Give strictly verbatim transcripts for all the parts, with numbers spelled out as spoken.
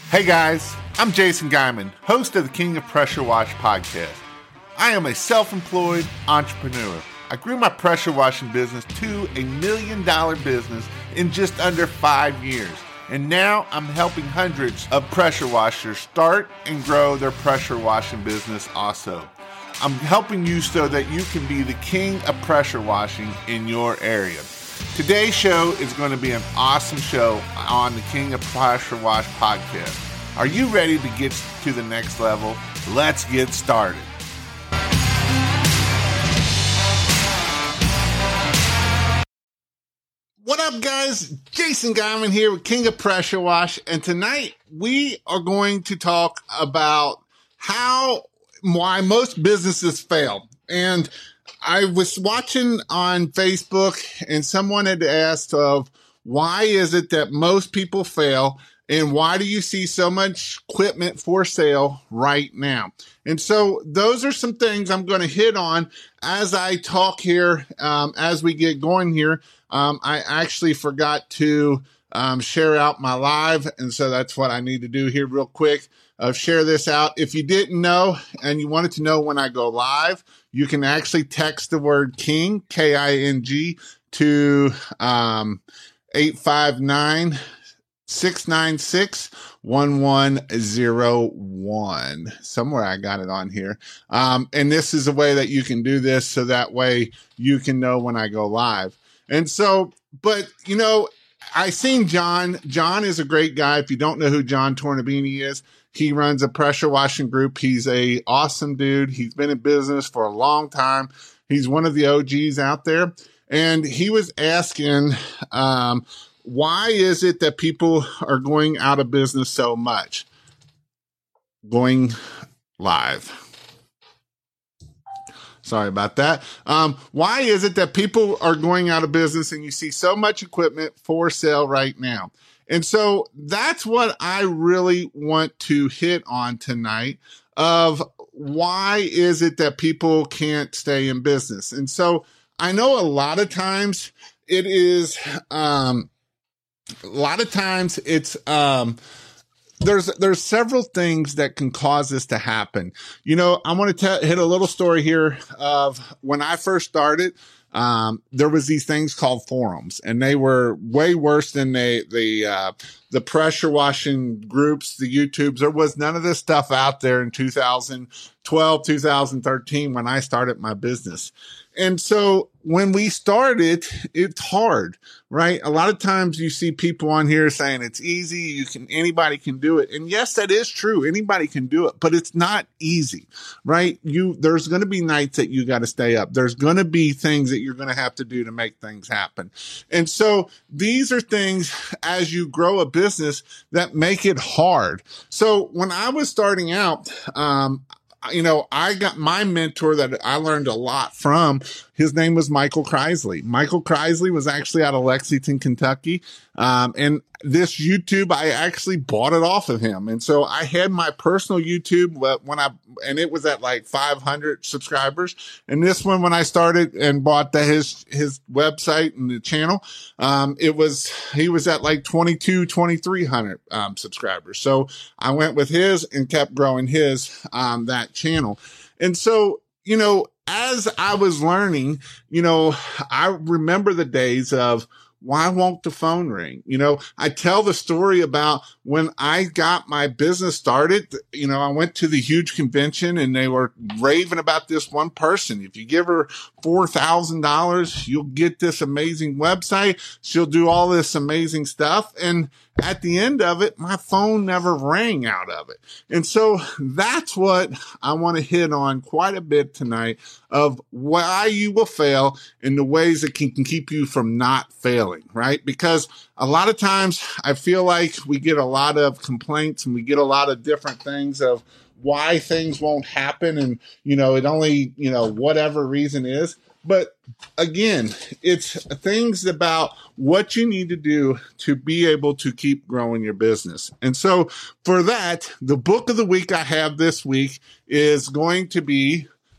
Hey guys, I'm Jason Guyman, host of the King of Pressure Wash podcast. I am a self-employed entrepreneur. I grew my pressure washing business to a million dollar business in just under five years. And now I'm helping hundreds of pressure washers start and grow their pressure washing business also. I'm helping you so that you can be the king of pressure washing in your area. Today's show is going to be an awesome show on the King of Pressure Wash podcast. Are you ready to get to the next level? Let's get started. What up, guys? Jason Guyman here with King of Pressure Wash, and tonight we are going to talk about how why most businesses fail. And I was watching on Facebook, and someone had asked of why is it that most people fail, and why do you see so much equipment for sale right now? And so those are some things I'm going to hit on as I talk here, um, as we get going here. Um, I actually forgot to um, share out my live, and so that's what I need to do here real quick. Uh, share this out. If you didn't know and you wanted to know when I go live, you can actually text the word King, K I N G, to um, eight five nine, six nine six, one one zero one. Somewhere I got it on here. Um, and this is a way that you can do this so that way you can know when I go live. And so, but, you know, I seen John. John is a great guy. If you don't know who John Tornabini is, he runs a pressure washing group. He's a awesome dude. He's been in business for a long time. He's one of the O Gs out there. And he was asking, um, why is it that people are going out of business so much? Going live. Sorry about that. Um, why is it that people are going out of business and you see so much equipment for sale right now? And so that's what I really want to hit on tonight of why is it that people can't stay in business? And so I know a lot of times it is, um, a lot of times it's, um, There's there's several things that can cause this to happen. You know, I want to hit a little story here of when I first started. Um, there was these things called forums, and they were way worse than they, the uh, the pressure washing groups, the YouTubes. There was none of this stuff out there in two thousand twelve, two thousand thirteen when I started my business. And so when we started, it's hard, right? A lot of times you see people on here saying it's easy. You can, anybody can do it. And yes, that is true. Anybody can do it, but it's not easy, right? You, there's going to be nights that you got to stay up. There's going to be things that you're going to have to do to make things happen. And so these are things as you grow a business that make it hard. So when I was starting out, um, you know, I got my mentor that I learned a lot from. His name was Michael Kreisley. Michael Kreisley was actually out of Lexington, Kentucky. Um, and this YouTube, I actually bought it off of him. And so I had my personal YouTube when I, and it was at like five hundred subscribers. And this one, when I started and bought the, his, his website and the channel, um, it was, he was at like twenty-two, twenty-three hundred, um, subscribers. So I went with his and kept growing his, um, that channel. And so, you know, as I was learning, you know, I remember the days of, why won't the phone ring? You know, I tell the story about when I got my business started. You know, I went to the huge convention and they were raving about this one person. If you give her four thousand dollars, you'll get this amazing website. She'll do all this amazing stuff. And at the end of it, my phone never rang out of it. And so that's what I want to hit on quite a bit tonight of why you will fail and the ways that can, can keep you from not failing, right? Because a lot of times I feel like we get a lot of complaints and we get a lot of different things of why things won't happen. And, you know, it only, you know, whatever reason is. But again, it's things about what you need to do to be able to keep growing your business. And so for that, the book of the week I have this week is going to be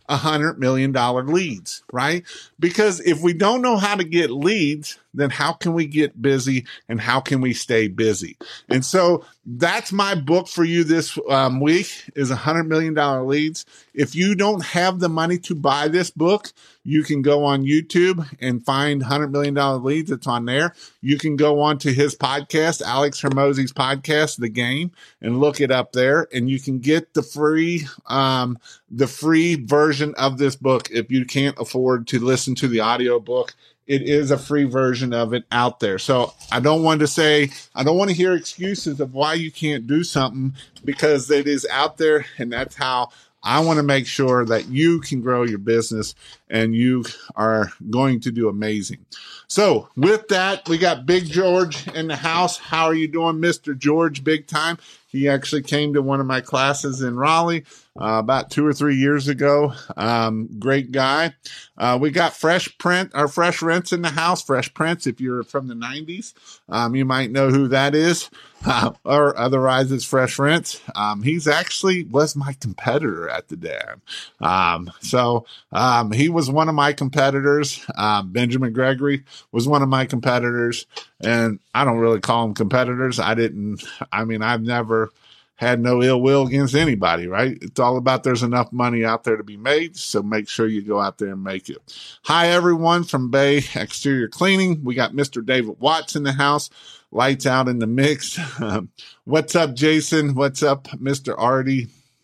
a hundred million dollar leads, right? Because if we don't know how to get leads, then how can we get busy and how can we stay busy? And so that's my book for you this um, week is a hundred million dollar leads. If you don't have the money to buy this book, you can go on YouTube and find one hundred million dollar leads. It's on there. You can go on to his podcast, Alex Hormozi's podcast, The Game, and look it up there. And you can get the free, um, the free version of this book if you can't afford to listen to the audio book. It is a free version of it out there. So I don't want to say, I don't want to hear excuses of why you can't do something, because it is out there, and that's how I want to make sure that you can grow your business and you are going to do amazing. So with that, we got Big George in the house. How are you doing, Mister George? Big time. He actually came to one of my classes in Raleigh uh, about two or three years ago. Um, great guy. Uh, we got Fresh Print, our Fresh Rents in the house. Fresh Prince, if you're from the nineties, um, you might know who that is. Uh, or otherwise it's Fresh Rents. Um, he's actually was my competitor at the dam. Um, so, um, he was one of my competitors. Um, Benjamin Gregory was one of my competitors, and I don't really call them competitors. I didn't, I mean, I've never had no ill will against anybody, right? It's all about there's enough money out there to be made. So make sure you go out there and make it. Hi, everyone from Bay Exterior Cleaning. We got Mister David Watts in the house. Lights out in the mix. Um, what's up, Jason? What's up, Mister Artie?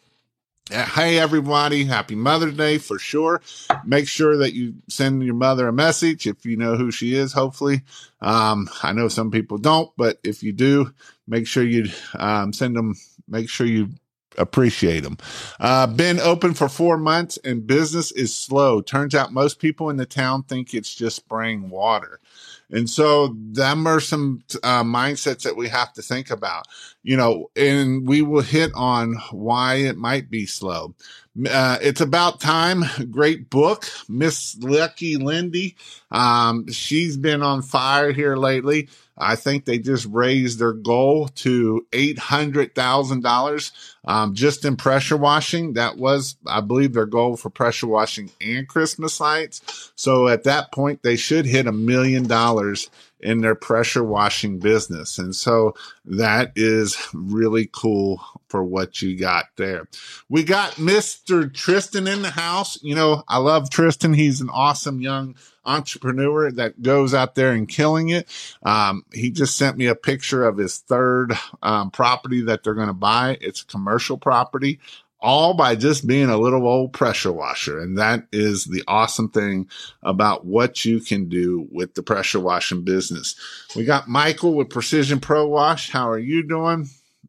Uh, hey, everybody. Happy Mother's Day for sure. Make sure that you send your mother a message if you know who she is, hopefully. Um, I know some people don't, but if you do, make sure you um, send them, make sure you appreciate them. Uh, been open for four months and business is slow. Turns out most people in the town think it's just spraying water. And so them are some uh, mindsets that we have to think about, you know, and we will hit on why it might be slow. Uh, it's about time. Great book. Miss Lucky Lindy. Um, she's been on fire here lately. I think they just raised their goal to eight hundred thousand dollars um, just in pressure washing. That was, I believe, their goal for pressure washing and Christmas lights. So at that point, they should hit a million dollars in their pressure washing business. And so that is really cool for what you got there. We got Mister Tristan in the house. You know, I love Tristan. He's an awesome young entrepreneur that goes out there and killing it. Um, he just sent me a picture of his third um, property that they're going to buy. It's a commercial property, all by just being a little old pressure washer. And that is the awesome thing about what you can do with the pressure washing business. We got Michael with Precision Pro Wash. How are you doing?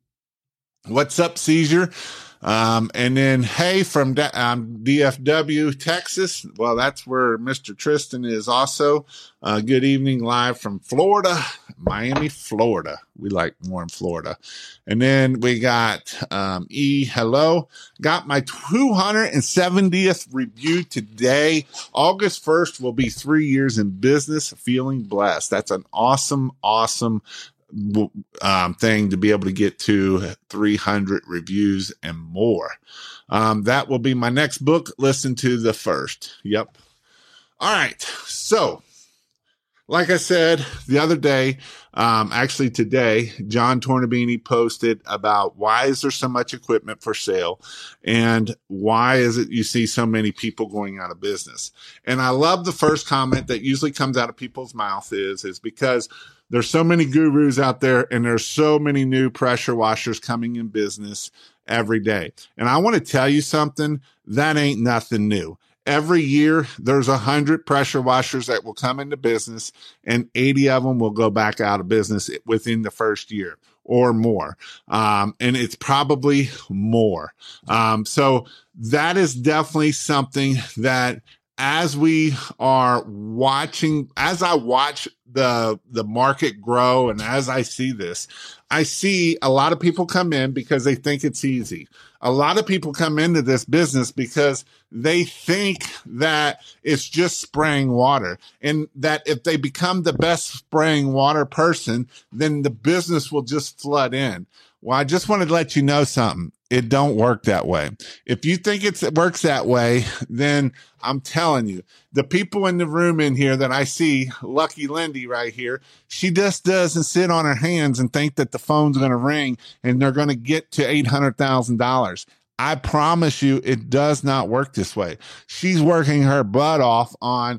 What's up, Seizure? Um, and then, hey, from D- um, D F W, Texas. Well, that's where Mister Tristan is also. Uh, good evening, live from Florida, Miami, Florida. We like more in Florida. And then we got um, E, hello. Got my two hundred seventieth review today. August first will be three years in business, feeling blessed. That's an awesome, awesome Um, thing to be able to get to three hundred reviews and more. Um, that will be my next book. Listen to the first. Yep. All right. So, like I said the other day, um, actually today, John Tornabini posted about why is there so much equipment for sale and why is it you see so many people going out of business? And I love the first comment that usually comes out of people's mouth is, is because there's so many gurus out there and there's so many new pressure washers coming in business every day. And I want to tell you something, that ain't nothing new. Every year, there's a hundred pressure washers that will come into business and eighty of them will go back out of business within the first year or more. Um, and it's probably more. Um, so that is definitely something that as we are watching, as I watch the, the market grow and as I see this, I see a lot of people come in because they think it's easy. A lot of people come into this business because they think that it's just spraying water and that if they become the best spraying water person, then the business will just flood in. Well, I just wanted to let you know something. It don't work that way. If you think it's, it works that way, then I'm telling you, the people in the room in here that I see, Lucky Lindy right here, she just doesn't sit on her hands and think that the phone's going to ring and they're going to get to eight hundred thousand dollars. I promise you, it does not work this way. She's working her butt off on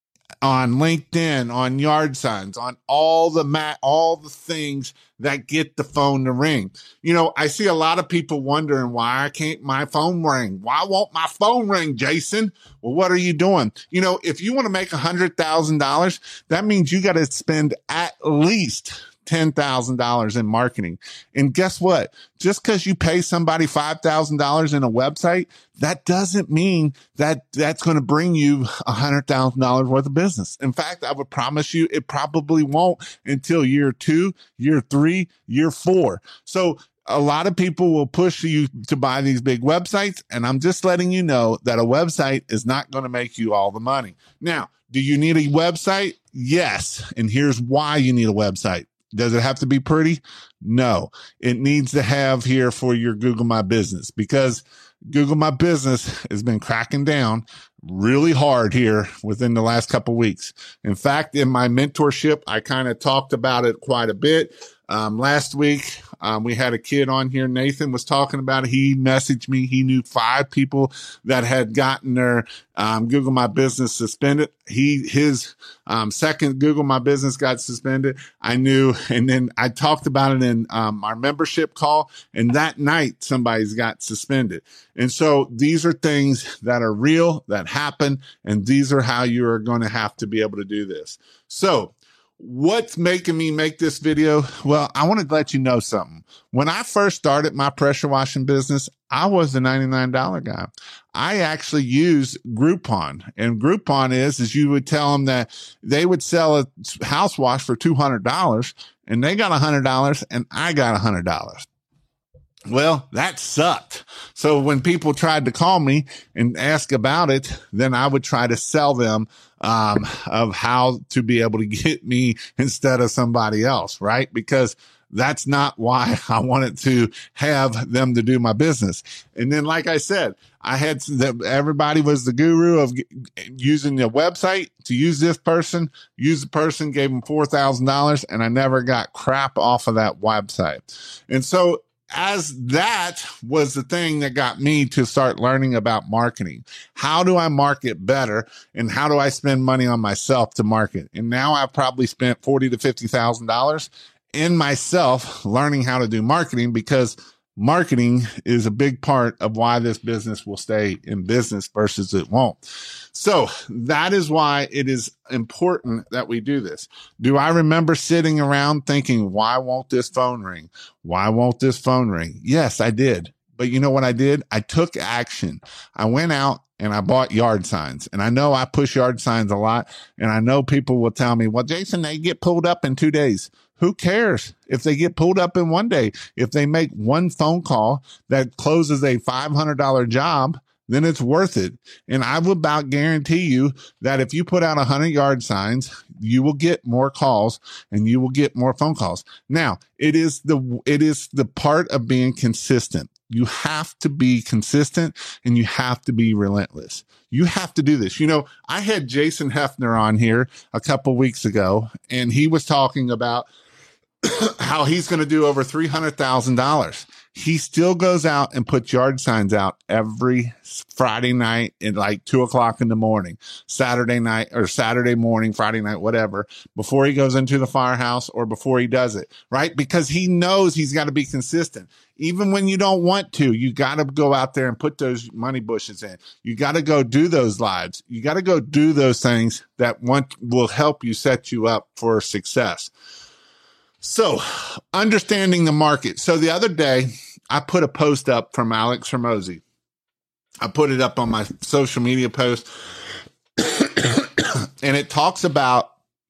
on LinkedIn, on yard signs, on all the mat, all the things that get the phone to ring. You know, I see a lot of people wondering why I can't my phone ring. Why won't my phone ring, Jason? Well, what are you doing? You know, if you want to make a hundred thousand dollars, that means you got to spend at least ten thousand dollars in marketing. And guess what? Just because you pay somebody five thousand dollars in a website, that doesn't mean that that's going to bring you one hundred thousand dollars worth of business. In fact, I would promise you it probably won't until year two, year three, year four. So a lot of people will push you to buy these big websites. And I'm just letting you know that a website is not going to make you all the money. Now, do you need a website? Yes. And here's why you need a website. Does it have to be pretty? No, it needs to have here for your Google My Business, because Google My Business has been cracking down really hard here within the last couple of weeks. In fact, in my mentorship, I kind of talked about it quite a bit. Um, last week, um, we had a kid on here. Nathan was talking about it. He messaged me. He knew five people that had gotten their um, Google My Business suspended. He, his um, second Google My Business got suspended. I knew. And then I talked about it in um, our membership call. And that night, somebody's got suspended. And so these are things that are real, that happen. And these are how you are going to have to be able to do this. So what's making me make this video? Well, I want to let you know something. When I first started my pressure washing business, I was the ninety-nine dollar guy. I actually used Groupon, and Groupon is, is you would tell them that they would sell a house wash for two hundred dollars and they got one hundred dollars and I got one hundred dollars. Well, that sucked. So when people tried to call me and ask about it, then I would try to sell them um, of how to be able to get me instead of somebody else, right? Because that's not why I wanted to have them to do my business. And then, like I said, I had the, everybody was the guru of using the website to use this person, use the person, gave them four thousand dollars, and I never got crap off of that website. And so as that was the thing that got me to start learning about marketing. How do I market better? And how do I spend money on myself to market? And now I've probably spent forty thousand to fifty thousand dollars in myself learning how to do marketing, because marketing is a big part of why this business will stay in business versus it won't. So that is why it is important that we do this. Do I remember sitting around thinking, why won't this phone ring? Why won't this phone ring? Yes, I did. But you know what I did? I took action. I went out and I bought yard signs. And I know I push yard signs a lot. And I know people will tell me, well, Jason, they get pulled up in two days. Who cares if they get pulled up in one day? If they make one phone call that closes a five hundred dollar job, then it's worth it. And I will about guarantee you that if you put out one hundred yard signs, you will get more calls and you will get more phone calls. Now, it is the, it is the part of being consistent. You have to be consistent and you have to be relentless. You have to do this. You know, I had Jason Hefner on here a couple weeks ago, and he was talking about how he's going to do over three hundred thousand dollars. He still goes out and puts yard signs out every Friday night at like two o'clock in the morning, Saturday night or Saturday morning, Friday night, whatever, before he goes into the firehouse or before he does it, right? Because he knows he's got to be consistent. Even when you don't want to, you got to go out there and put those money bushes in. You got to go do those lives. You got to go do those things that want, will help you set you up for success. So understanding the market. So the other day I put a post up from Alex Hormozi. I put it up on my social media post and it talks about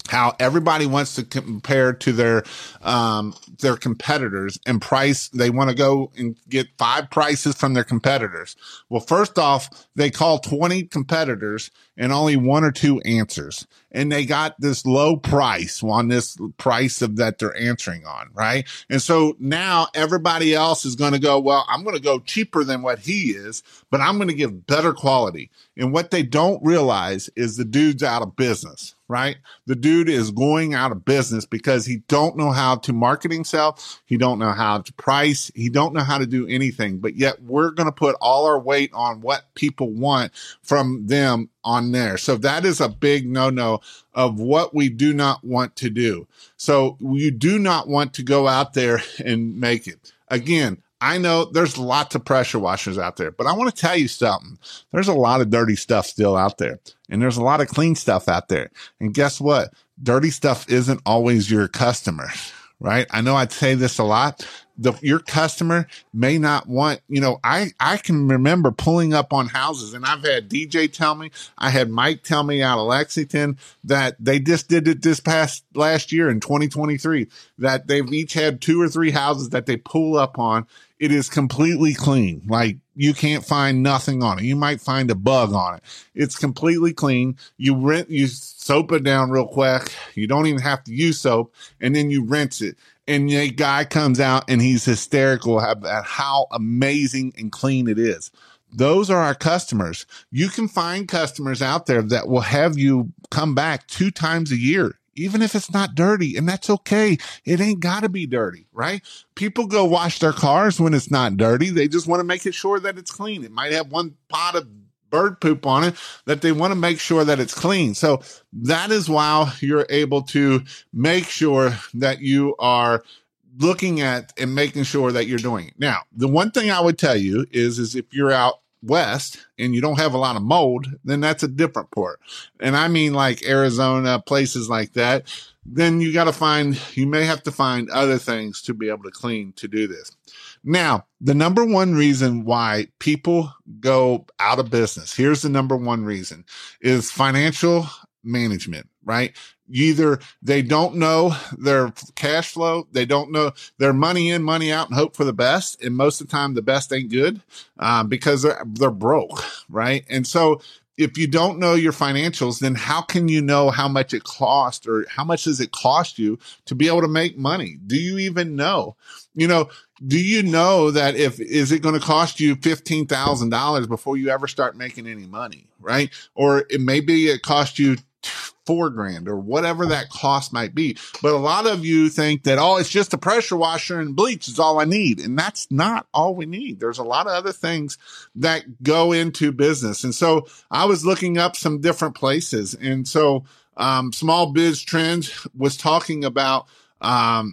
how everybody wants to compare to their um their competitors and price. They want to go and get five prices from their competitors. Well, first off, they call twenty competitors and only one or two answers. And they got this low price on this price of that they're answering on, right? And so now everybody else is going to go, well, I'm going to go cheaper than what he is, but I'm going to give better quality. And what they don't realize is the dude's out of business, right? The dude is going out of business because he don't know how to market himself. He don't know how to price. He don't know how to do anything, but yet we're going to put all our weight on what people want from them on there. So that is a big no-no of what we do not want to do. So you do not want to go out there and make it. Again, I know there's lots of pressure washers out there, but I want to tell you something. There's a lot of dirty stuff still out there, and there's a lot of clean stuff out there. And guess what? Dirty stuff isn't always your customer, right? I know I'd say this a lot. The, your customer may not want, you know, I, I can remember pulling up on houses, and I've had D J tell me, I had Mike tell me out of Lexington that they just did it this past last year in twenty twenty-three, that they've each had two or three houses that they pull up on. It is completely clean. Like, you can't find nothing on it. You might find a bug on it. It's completely clean. You rent, you soap it down real quick. You don't even have to use soap, and then you rinse it. And a guy comes out and he's hysterical at how amazing and clean it is. Those are our customers. You can find customers out there that will have you come back two times a year, even if it's not dirty, and that's okay. It ain't got to be dirty, right? People go wash their cars when it's not dirty. They just want to make it sure that it's clean. It might have one pot of bird poop on it that they want to make sure that it's clean. So that is why you're able to make sure that you are looking at and making sure that you're doing it. Now, the one thing I would tell you is, is if you're out west and you don't have a lot of mold, then that's a different part. And I mean like Arizona, places like that, then you got to find, you may have to find other things to be able to clean to do this. Now, the number one reason why people go out of business, here's the number one reason, is financial management, right? Either they don't know their cash flow, they don't know their money in, money out, and hope for the best. And most of the time, the best ain't good um, because they're, they're broke, right? And so if you don't know your financials, then how can you know how much it costs, or how much does it cost you to be able to make money? Do you even know? You know, do you know that if, is it going to cost you fifteen thousand dollars before you ever start making any money, right? Or it maybe it cost you four grand or whatever that cost might be. But a lot of you think that, oh, it's just a pressure washer and bleach is all I need. And that's not all we need. There's a lot of other things that go into business. And so I was looking up some different places. And so um, Small Biz Trends was talking about um,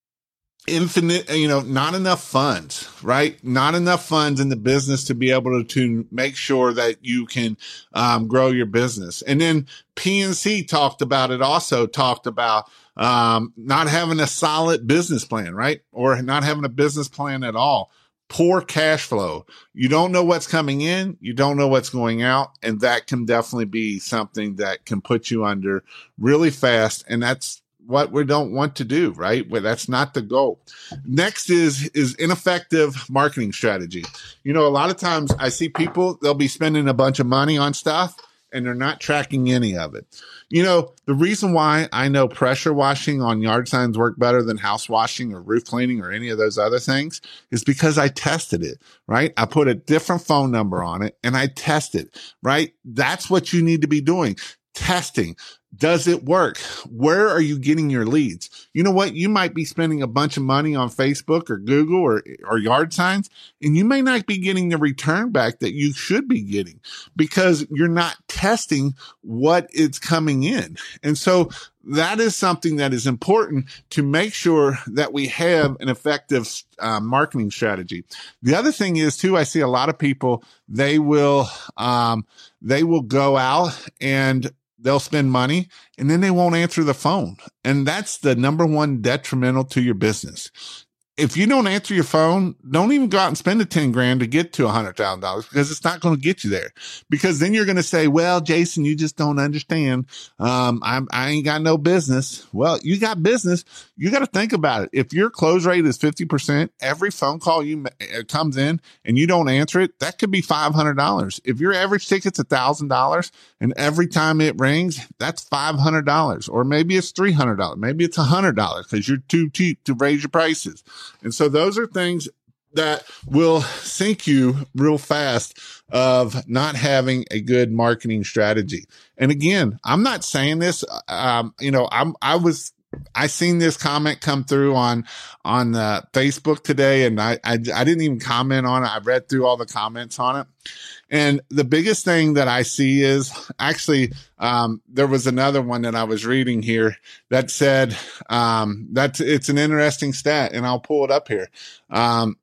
infinite, you know, not enough funds, right? Not enough funds in the business to be able to, to make sure that you can um, grow your business. And then P N C talked about it, also talked about um, not having a solid business plan, right? Or not having a business plan at all. Poor cash flow. You don't know what's coming in. You don't know what's going out. And that can definitely be something that can put you under really fast. And that's what we don't want to do, right? Well, that's not the goal. Next is, is ineffective marketing strategy. You know, a lot of times I see people, they'll be spending a bunch of money on stuff and they're not tracking any of it. You know, the reason why I know pressure washing on yard signs work better than house washing or roof cleaning or any of those other things is because I tested it, right? I put a different phone number on it and I tested, right? That's what you need to be doing. Testing. Does it work? Where are you getting your leads? You know what? You might be spending a bunch of money on Facebook or Google or, or yard signs, and you may not be getting the return back that you should be getting because you're not testing what is coming in. And so that is something that is important to make sure that we have an effective uh, marketing strategy. The other thing is too, I see a lot of people, they will, um, they will go out and they'll spend money and then they won't answer the phone. And that's the number one detrimental to your business. if you don't answer your phone, don't even go out and spend the ten grand to get to a hundred thousand dollars, because it's not going to get you there. Because then you're going to say, well, Jason, you just don't understand. Um, I'm, I ain't got no business. Well, you got business. You got to think about it. If your close rate is fifty percent, every phone call you ma- comes in and you don't answer it, that could be five hundred dollars. If your average ticket's a thousand dollars and every time it rings, that's five hundred dollars, or maybe it's three hundred dollars. Maybe it's a hundred dollars because you're too cheap to raise your prices. And so those are things that will sink you real fast of not having a good marketing strategy. And again, I'm not saying this, um, you know, I'm, I was, I seen this comment come through on, on, uh, Facebook today, and I, I, I didn't even comment on it. I read through all the comments on it. And the biggest thing that I see is actually, um, there was another one that I was reading here that said, um, that's, it's an interesting stat, and I'll pull it up here. Um,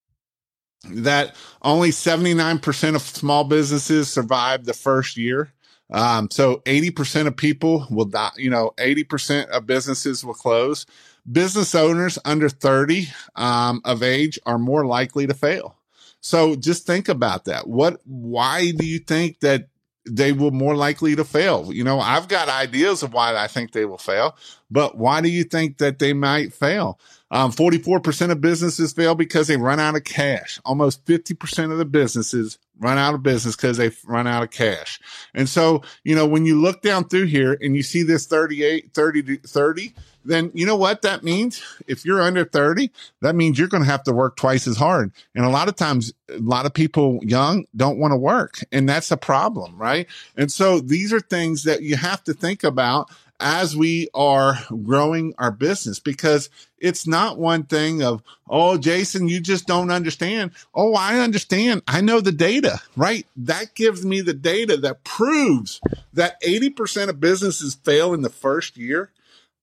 that only seventy-nine percent of small businesses survive the first year. Um, so eighty percent of people will die, you know, eighty percent of businesses will close. Business owners under thirty, um, of age are more likely to fail. So just think about that. What, why do you think that they will more likely to fail? You know, I've got ideas of why I think they will fail, but why do you think that they might fail? Um, forty-four percent of businesses fail because they run out of cash. Almost fifty percent of the businesses run out of business because they run out of cash. And so, you know, when you look down through here and you see this thirty-eight, thirty to thirty, then you know what that means? If you're under thirty, that means you're going to have to work twice as hard. And a lot of times, a lot of people young don't want to work, and that's a problem, right? And so these are things that you have to think about as we are growing our business, because it's not one thing of, oh, Jason, you just don't understand. Oh, I understand. I know the data, right? That gives me the data that proves that eighty percent of businesses fail in the first year.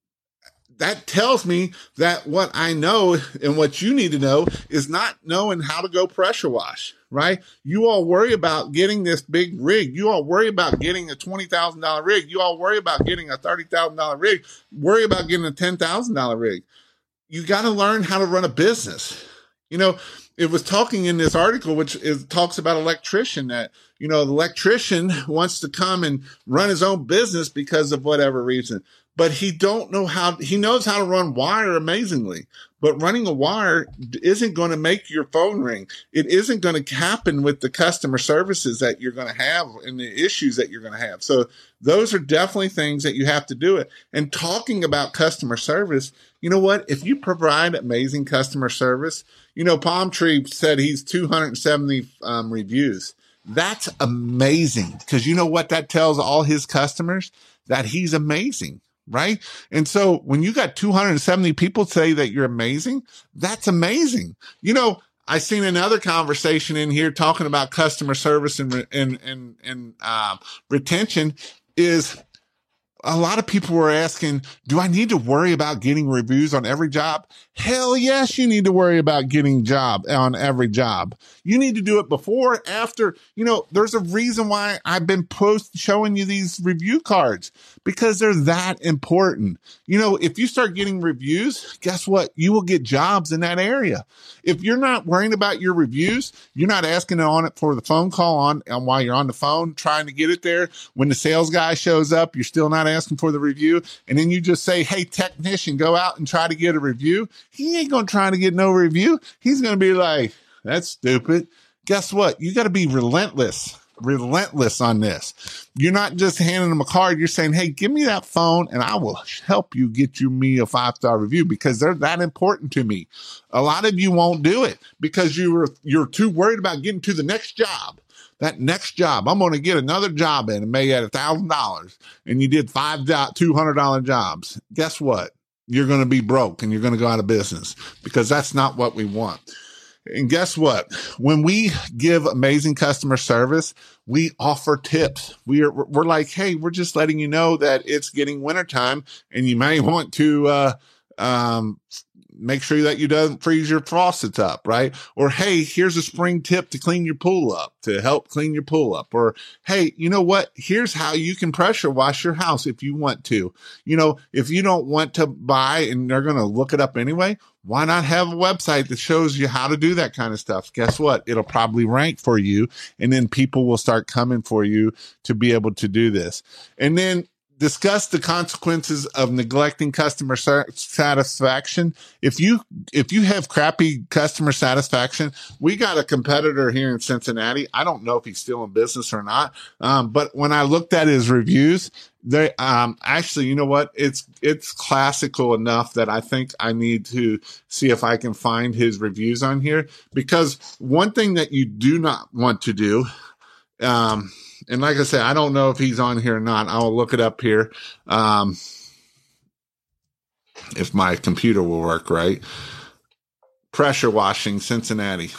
That tells me that what I know and what you need to know is not knowing how to go pressure wash, right? You all worry about getting this big rig. You all worry about getting a twenty thousand dollars rig. You all worry about getting a thirty thousand dollars rig. Worry about getting a ten thousand dollars rig. You got to learn how to run a business. You know, it was talking in this article, which is, talks about electrician, that, you know, the electrician wants to come and run his own business because of whatever reason. But he don't know how, he knows how to run wire amazingly, but running a wire isn't going to make your phone ring. It isn't going to happen with the customer services that you're going to have and the issues that you're going to have. So those are definitely things that you have to do it. And talking about customer service, you know what? If you provide amazing customer service, you know, Palm Tree said he's two hundred seventy um, reviews. That's amazing, because you know what that tells all his customers? That he's amazing. Right? And so when you got two hundred seventy people say that you're amazing, that's amazing. You know, I seen another conversation in here talking about customer service and, and, and, and, um, retention is, a lot of people were asking, do I need to worry about getting reviews on every job? Hell yes, you need to worry about getting job on every job. You need to do it before, after. You know, there's a reason why I've been post showing you these review cards, because they're that important. You know, if you start getting reviews, guess what? You will get jobs in that area. If you're not worrying about your reviews, you're not asking on it for the phone call on, on while you're on the phone trying to get it there. When the sales guy shows up, you're still not asking for the review. And then you just say, hey, technician, go out and try to get a review. He ain't going to try to get no review. He's going to be like, that's stupid. Guess what? You got to be relentless, relentless on this. You're not just handing them a card. You're saying, hey, give me that phone and I will help you get you me a five-star review, because they're that important to me. A lot of you won't do it because you were, you're too worried about getting to the next job. That next job, I'm going to get another job in and may at a thousand dollars, and you did five two hundred dollars jobs. Guess what? You're going to be broke and you're going to go out of business, because that's not what we want. And guess what? When we give amazing customer service, we offer tips. We are, we're like, hey, we're just letting you know that it's getting wintertime and you may want to, uh, um, make sure that you don't freeze your faucets up, right? Or, hey, here's a spring tip to clean your pool up, to help clean your pool up. Or, hey, you know what? Here's how you can pressure wash your house if you want to. You know, if you don't want to buy and they're going to look it up anyway, why not have a website that shows you how to do that kind of stuff? Guess what? It'll probably rank for you, and then people will start coming for you to be able to do this. And then discuss the consequences of neglecting customer satisfaction. If you, if you have crappy customer satisfaction, we got a competitor here in Cincinnati. I don't know if he's still in business or not. Um, but when I looked at his reviews, they, um, actually, you know what? It's, it's classical enough that I think I need to see if I can find his reviews on here, because one thing that you do not want to do, um, and like I said, I don't know if he's on here or not. I'll look it up here. Um, if my computer will work right. Pressure washing, Cincinnati.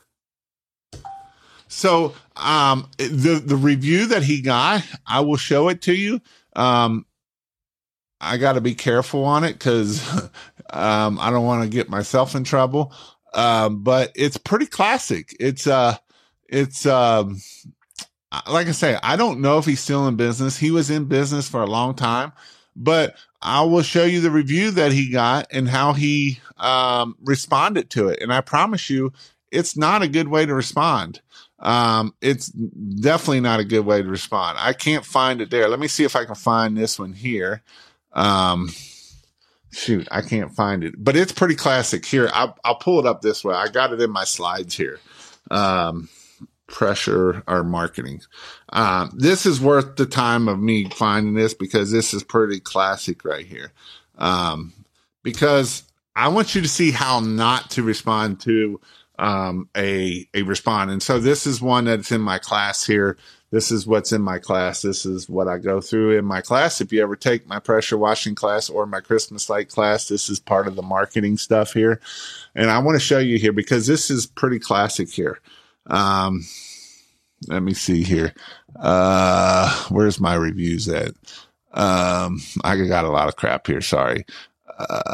So, um, the, the review that he got, I will show it to you. Um, I got to be careful on it because, um, I don't want to get myself in trouble. Um, but it's pretty classic. It's, uh, it's, um, like I say, I don't know if he's still in business. He was in business for a long time, but I will show you the review that he got and how he um, responded to it. And I promise you, it's not a good way to respond. Um, it's definitely not a good way to respond. I can't find it there. Let me see if I can find this one here. Um, shoot, I can't find it, but it's pretty classic. Here, I'll, I'll pull it up this way. I got it in my slides here. Um, pressure or marketing. Um, this is worth the time of me finding this because this is pretty classic right here. Um, because I want you to see how not to respond to, um, a, a respond. And so this is one that's in my class here. This is what's in my class. This is what I go through in my class. If you ever take my pressure washing class or my Christmas light class, this is part of the marketing stuff here. And I want to show you here because this is pretty classic here. Um, let me see here. Uh, where's my reviews at? Um, I got a lot of crap here. Sorry. Uh,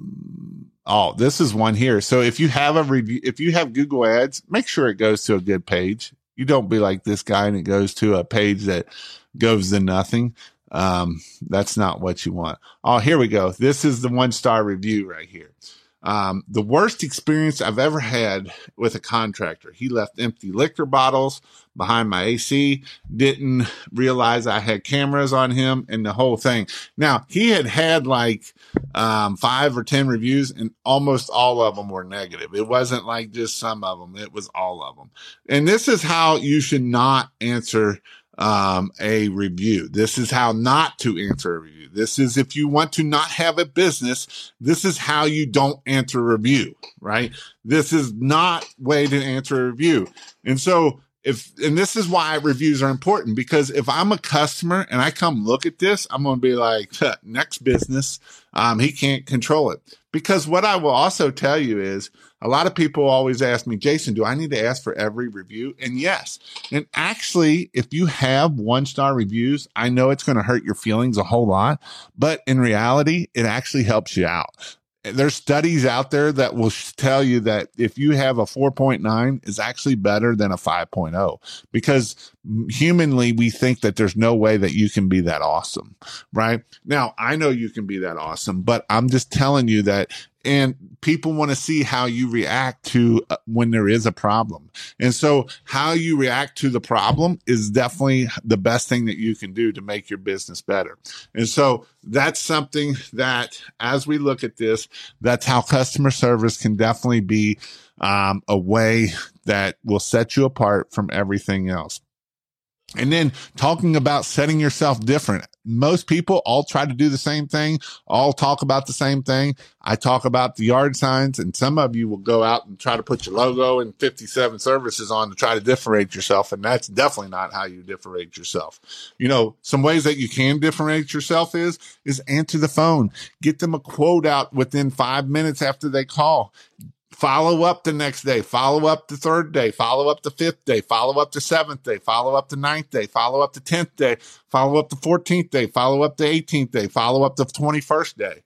oh, this is one here. So if you have a review, if you have Google Ads, make sure it goes to a good page. You don't be like this guy and it goes to a page that goes to nothing. Um, that's not what you want. Oh, here we go. This is the one star review right here. Um, the worst experience I've ever had with a contractor. He left empty liquor bottles behind my A C, didn't realize I had cameras on him and the whole thing. Now he had had like, um, five or ten reviews and almost all of them were negative. It wasn't like just some of them. It was all of them. And this is how you should not answer Um, a review. This is how not to answer a review. This is if you want to not have a business, this is how you don't answer a review, right? This is not way to answer a review. And so if, and this is why reviews are important, because if I'm a customer and I come look at this, I'm going to be like, next business. Um, he can't control it. Because what I will also tell you is a lot of people always ask me, Jason, do I need to ask for every review? And yes. And actually, if you have one star reviews, I know it's going to hurt your feelings a whole lot, but in reality, it actually helps you out. There's studies out there that will tell you that if you have a four point nine is actually better than a five point oh, because humanly we think that there's no way that you can be that awesome, right? Now, I know you can be that awesome, but I'm just telling you that, and people want to see how you react to uh, when there is a problem. And so how you react to the problem is definitely the best thing that you can do to make your business better. And so that's something that as we look at this, that's how customer service can definitely be um, a way that will set you apart from everything else. And then talking about setting yourself different. Most people all try to do the same thing, all talk about the same thing. I talk about the yard signs, and some of you will go out and try to put your logo and fifty-seven services on to try to differentiate yourself. And that's definitely not how you differentiate yourself. You know, some ways that you can differentiate yourself is, is answer the phone, get them a quote out within five minutes after they call. Follow up the next day, follow up the third day, follow up the fifth day, follow up the seventh day, follow up the ninth day, follow up the tenth day, follow up the fourteenth day, follow up the eighteenth day, follow up the twenty-first day.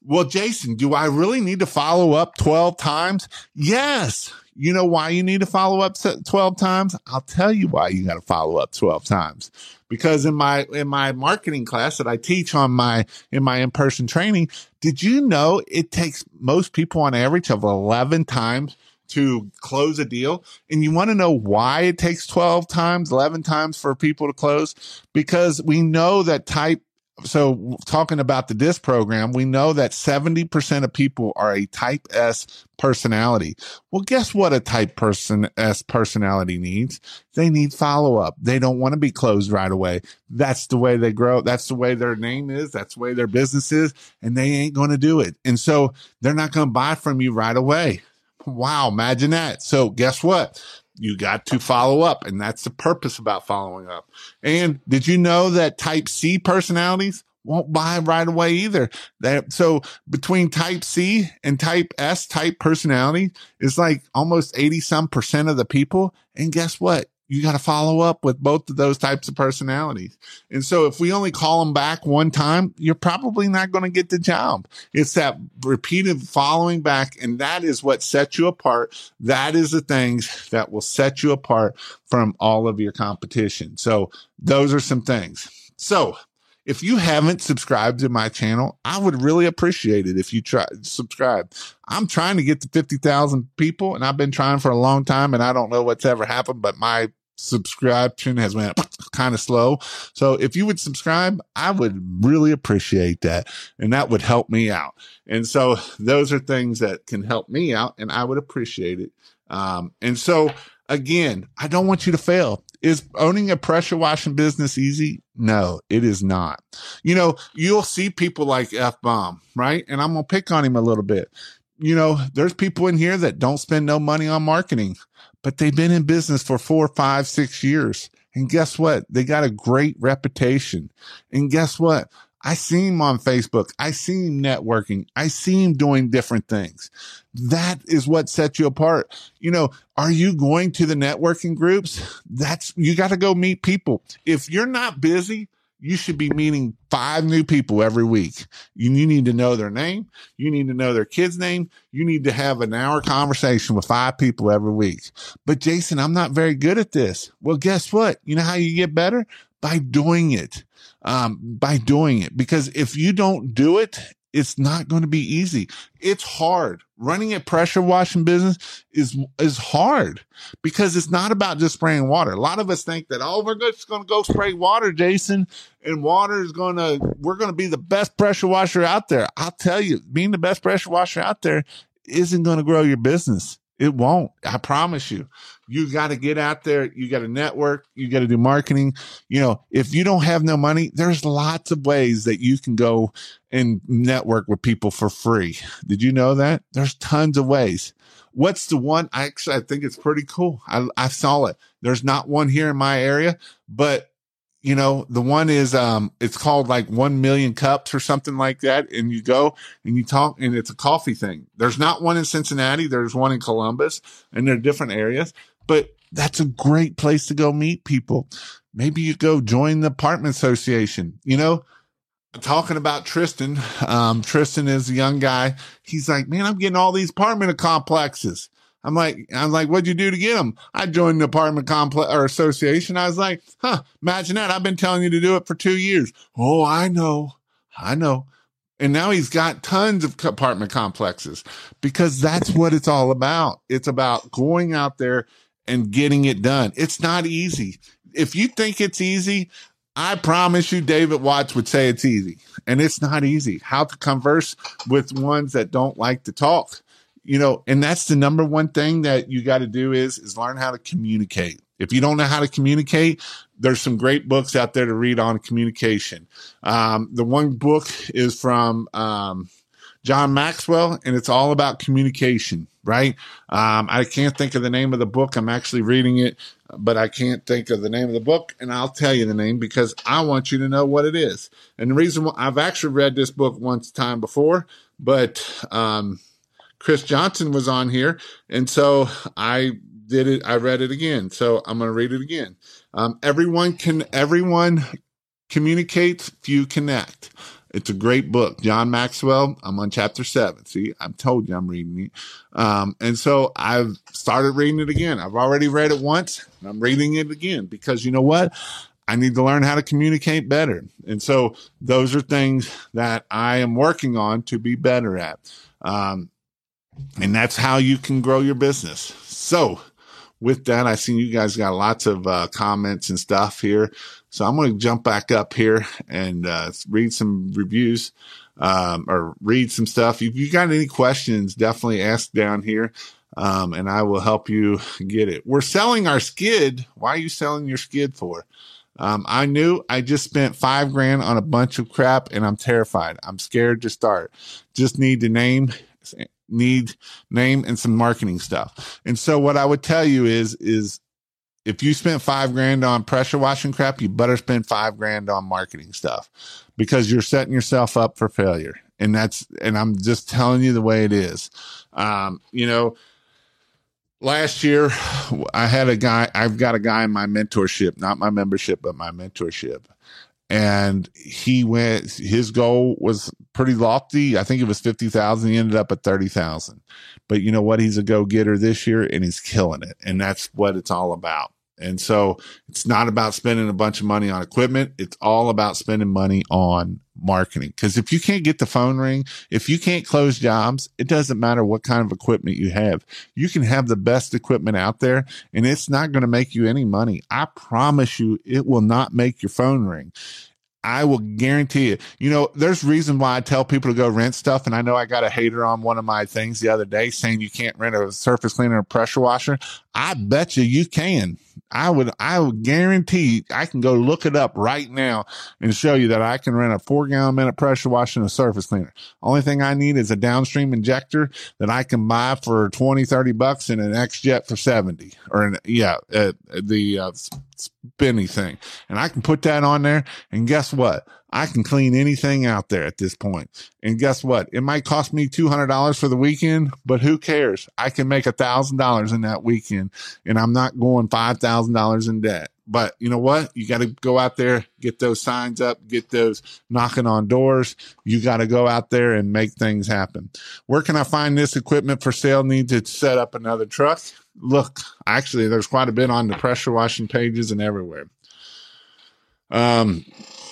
Well, Jason, do I really need to follow up twelve times? Yes. You know why you need to follow up twelve times? I'll tell you why you got to follow up twelve times. Because in my, in my marketing class that I teach on my, in my in-person training, did you know it takes most people on average of eleven times to close a deal? And you want to know why it takes twelve times, eleven times for people to close? Because we know that type So talking about the DISC program, we know that seventy percent of people are a type S personality. Well, guess what a type person S personality needs? They need follow-up. They don't want to be closed right away. That's the way they grow. That's the way their name is. That's the way their business is. And they ain't going to do it. And so they're not going to buy from you right away. Wow. Imagine that. So guess what? You got to follow up, and that's the purpose about following up. And did you know that type C personalities won't buy right away either? That, so between type C and type S type personality is like almost eighty some percent of the people. And guess what? You got to follow up with both of those types of personalities. And so if we only call them back one time, you're probably not going to get the job. It's that repeated following back. And that is what sets you apart. That is the things that will set you apart from all of your competition. So those are some things. So if you haven't subscribed to my channel, I would really appreciate it if you try subscribe. I'm trying to get to fifty thousand people, and I've been trying for a long time, and I don't know what's ever happened, but my subscription has went kind of slow. So if you would subscribe, I would really appreciate that. And that would help me out. And so those are things that can help me out, and I would appreciate it. Um, and so again, I don't want you to fail. Is owning a pressure washing business easy? No, it is not. You know, you'll see people like F-Bomb, right? And I'm going to pick on him a little bit. You know, there's people in here that don't spend no money on marketing, but they've been in business for four, five, six years. And guess what? They got a great reputation. And guess what? I see him on Facebook. I see him networking. I see him doing different things. That is what sets you apart. You know, are you going to the networking groups? That's, you got to go meet people. If you're not busy, you should be meeting five new people every week. You, you need to know their name. You need to know their kid's name. You need to have an hour conversation with five people every week. But Jason, I'm not very good at this. Well, guess what? You know how you get better? By doing it. Um, by doing it. Because if you don't do it, it's not going to be easy. It's hard. Running a pressure washing business is, is hard because it's not about just spraying water. A lot of us think that, oh, we're just going to go spray water, Jason, and water is going to, we're going to be the best pressure washer out there. I'll tell you, being the best pressure washer out there isn't going to grow your business. It won't. I promise you. You got to get out there. You got to network. You got to do marketing. You know, if you don't have no money, there's lots of ways that you can go and network with people for free. Did you know that? There's tons of ways. What's the one? I actually, I think it's pretty cool. I, I saw it. There's not one here in my area, but you know, the one is, um, it's called like one million cups or something like that. And you go and you talk, and it's a coffee thing. There's not one in Cincinnati. There's one in Columbus, and they're different areas, but that's a great place to go meet people. Maybe you go join the apartment association, you know. Talking about Tristan, um, Tristan is a young guy. He's like, man, I'm getting all these apartment complexes. I'm like, I'm like, what'd you do to get them? I joined the apartment complex or association. I was like, huh, imagine that. I've been telling you to do it for two years. Oh, I know. I know. And now he's got tons of apartment complexes because that's what it's all about. It's about going out there and getting it done. It's not easy. If you think it's easy, I promise you, David Watts would say it's easy, and it's not easy. How to converse with ones that don't like to talk, you know, and that's the number one thing that you got to do is, is learn how to communicate. If you don't know how to communicate, there's some great books out there to read on communication. Um, the one book is from, um, John Maxwell, and it's all about communication, right? Um, I can't think of the name of the book. I'm actually reading it, but I can't think of the name of the book, and I'll tell you the name because I want you to know what it is. And the reason why I've actually read this book once time before, but, um, Chris Johnson was on here, and so I did it. I read it again, so I'm going to read it again. Um, everyone can, everyone communicates, few connect. It's a great book. John Maxwell, I'm on chapter seven. See, I've told you I'm reading it. Um, and so I've started reading it again. I've already read it once and I'm reading it again because you know what? I need to learn how to communicate better. And so those are things that I am working on to be better at. Um, and that's how you can grow your business. So with that, I see you guys got lots of uh, comments and stuff here. So I'm going to jump back up here and uh, read some reviews um, or read some stuff. If you got any questions, definitely ask down here. Um, and I will help you get it. We're selling our skid. Why are you selling your skid for? Um, I knew I just spent five grand on a bunch of crap and I'm terrified. I'm scared to start. Just need to name, need name and some marketing stuff. And so what I would tell you is, is if you spent five grand on pressure washing crap, you better spend five grand on marketing stuff because you're setting yourself up for failure. And that's, and I'm just telling you the way it is. Um, you know, last year, I had a guy, I've got a guy in my mentorship, not my membership, but my mentorship. And he went, his goal was pretty lofty. I think it was fifty thousand. He ended up at thirty thousand. But you know what? He's a go-getter this year and he's killing it. And that's what it's all about. And so it's not about spending a bunch of money on equipment. It's all about spending money on marketing. Because if you can't get the phone ring, if you can't close jobs, it doesn't matter what kind of equipment you have. You can have the best equipment out there and it's not going to make you any money. I promise you it will not make your phone ring. I will guarantee it. You know, there's reason why I tell people to go rent stuff. And I know I got a hater on one of my things the other day saying you can't rent a surface cleaner or pressure washer. I bet you you can. I would, I would guarantee I can go look it up right now and show you that I can rent a four gallon minute pressure washer and a surface cleaner. Only thing I need is a downstream injector that I can buy for twenty, thirty bucks and an X-Jet for seventy or an, yeah, uh, the, uh, spinny thing. And I can put that on there. And guess what? I can clean anything out there at this point. And guess what? It might cost me two hundred dollars for the weekend, but who cares? I can make a thousand dollars in that weekend and I'm not going five thousand dollars in debt. But you know what? You got to go out there, get those signs up, get those knocking on doors. You got to go out there and make things happen. Where can I find this equipment for sale? Need to set up another truck? Look, actually, there's quite a bit on the pressure washing pages and everywhere. Um,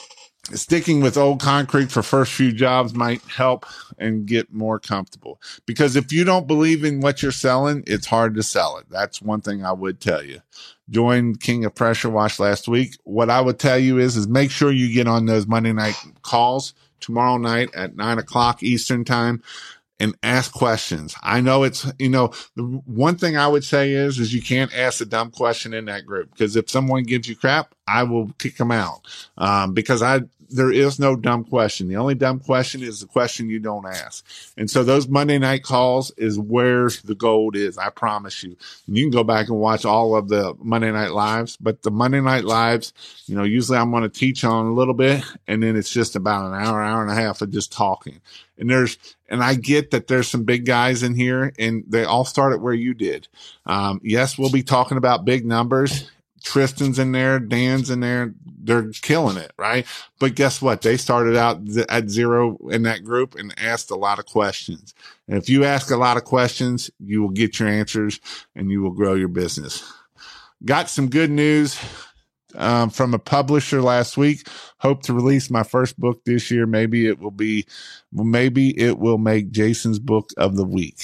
Sticking with old concrete for first few jobs might help and get more comfortable. Because if you don't believe in what you're selling, it's hard to sell it. That's one thing I would tell you. Joined King of Pressure Wash last week. What I would tell you is, is make sure you get on those Monday night calls tomorrow night at nine o'clock Eastern time and ask questions. I know it's, you know, the one thing I would say is, is you can't ask a dumb question in that group because if someone gives you crap, I will kick them out. Um, because I, there is no dumb question. The only dumb question is the question you don't ask. And so those Monday night calls is where the gold is. I promise you. And you can go back and watch all of the Monday night lives, but the Monday night lives, you know, usually I'm going to teach on a little bit and then it's just about an hour, hour and a half of just talking. And there's, and I get that there's some big guys in here and they all started where you did. Um, yes, we'll be talking about big numbers. Tristan's in there, Dan's in there. They're killing it, right? But guess what? They started out at zero in that group and asked a lot of questions. And if you ask a lot of questions, you will get your answers and you will grow your business. Got some good news um, from a publisher last week. Hope to release my first book this year. Maybe it will be, maybe it will make Jason's book of the week.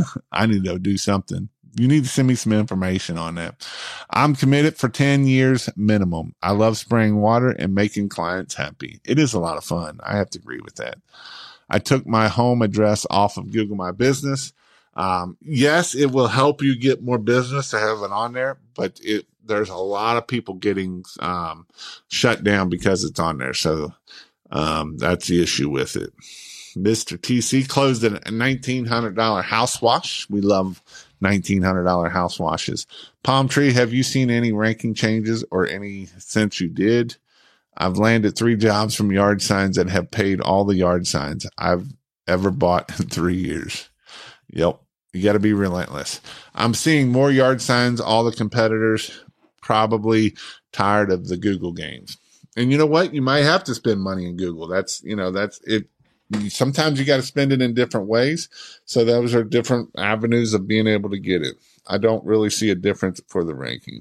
I need to do something. You need to send me some information on that. I'm committed for ten years minimum. I love spraying water and making clients happy. It is a lot of fun. I have to agree with that. I took my home address off of Google My Business. Um, yes, it will help you get more business to have it on there, but it, there's a lot of people getting, um, shut down because it's on there. So, um, that's the issue with it. Mister T C closed a nineteen hundred dollars house wash. We love nineteen hundred dollars house washes. Palm Tree, have you seen any ranking changes or any since you did? I've landed three jobs from yard signs that have paid all the yard signs I've ever bought in three years. Yep. You got to be relentless. I'm seeing more yard signs. All the competitors probably tired of the Google games. And you know what? You might have to spend money in Google. That's, you know, that's it. Sometimes you got to spend it in different ways. So those are different avenues of being able to get it. I don't really see a difference for the ranking.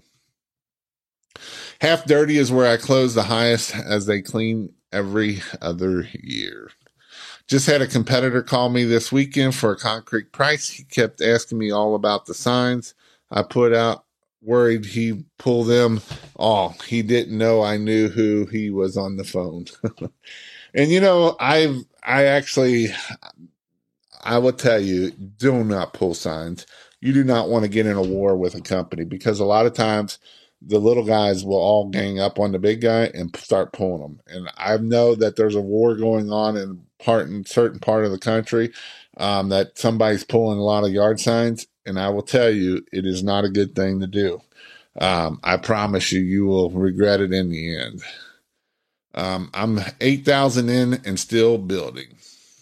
Half Dirty is where I close the highest, as they clean every other year. Just had a competitor call me this weekend for a concrete price. He kept asking me all about the signs I put out, worried he'd pull them all. He didn't know I knew who he was on the phone. And you know, I've, I actually, I will tell you, do not pull signs. You do not want to get in a war with a company, because a lot of times the little guys will all gang up on the big guy and start pulling them. And I know that there's a war going on in part in certain part of the country, um, that somebody's pulling a lot of yard signs. And I will tell you, it is not a good thing to do. Um, I promise you, you will regret it in the end. Um, I'm eight thousand in and still building.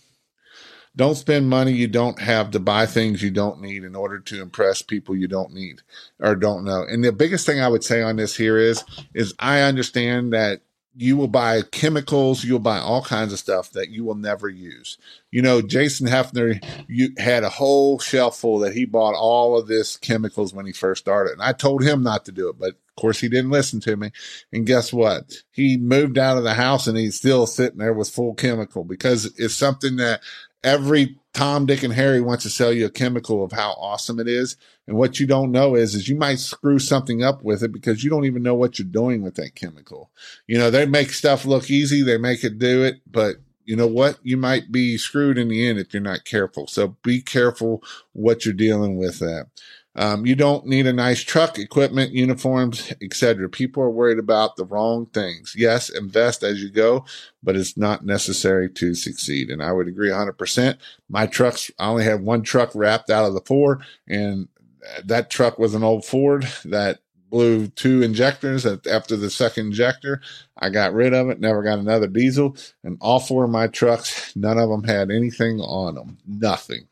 Don't spend money you don't have to buy things you don't need in order to impress people you don't need or don't know. And the biggest thing I would say on this here is, is I understand that you will buy chemicals, you'll buy all kinds of stuff that you will never use. You know, Jason Hefner you had a whole shelf full that he bought all of this chemicals when he first started. And I told him not to do it, but of course he didn't listen to me. And guess what? He moved out of the house and he's still sitting there with full chemical, because it's something that every Tom, Dick, and Harry wants to sell you a chemical of how awesome it is. And what you don't know is, is you might screw something up with it because you don't even know what you're doing with that chemical. You know, they make stuff look easy. They make it do it. But you know what? You might be screwed in the end if you're not careful. So be careful what you're dealing with that. Um, you don't need a nice truck, equipment, uniforms, et cetera. People are worried about the wrong things. Yes, invest as you go, but it's not necessary to succeed. And I would agree one hundred percent. My trucks, I only have one truck wrapped out of the four, and that truck was an old Ford that blew two injectors. After the second injector, I got rid of it, never got another diesel. And all four of my trucks, none of them had anything on them. Nothing.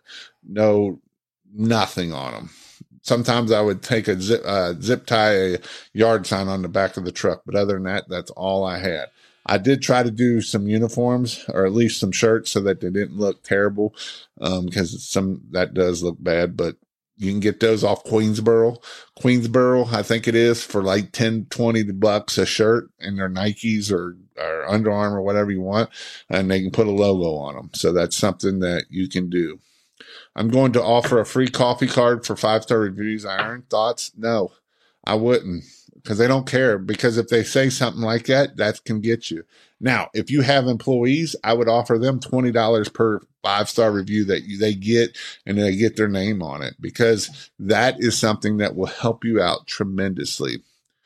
No, nothing on them. Sometimes I would take a zip, uh, zip tie a yard sign on the back of the truck, but other than that, that's all I had. I did try to do some uniforms, or at least some shirts, so that they didn't look terrible, um, because some that does look bad. But you can get those off Queensboro. Queensboro, I think it is, for like ten, twenty bucks a shirt, and they're Nikes or, or Under Armour, whatever you want, and they can put a logo on them. So that's something that you can do. I'm going to offer a free coffee card for five-star reviews I earned. Thoughts? No, I wouldn't, because they don't care. Because if they say something like that, that can get you. Now, if you have employees, I would offer them twenty dollars per five-star review that you, they get, and they get their name on it, because that is something that will help you out tremendously.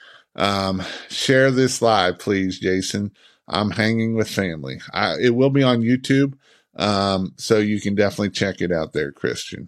Um, share this live, please, Jason. I'm hanging with family. I, it will be on YouTube. Um, so you can definitely check it out there, Christian.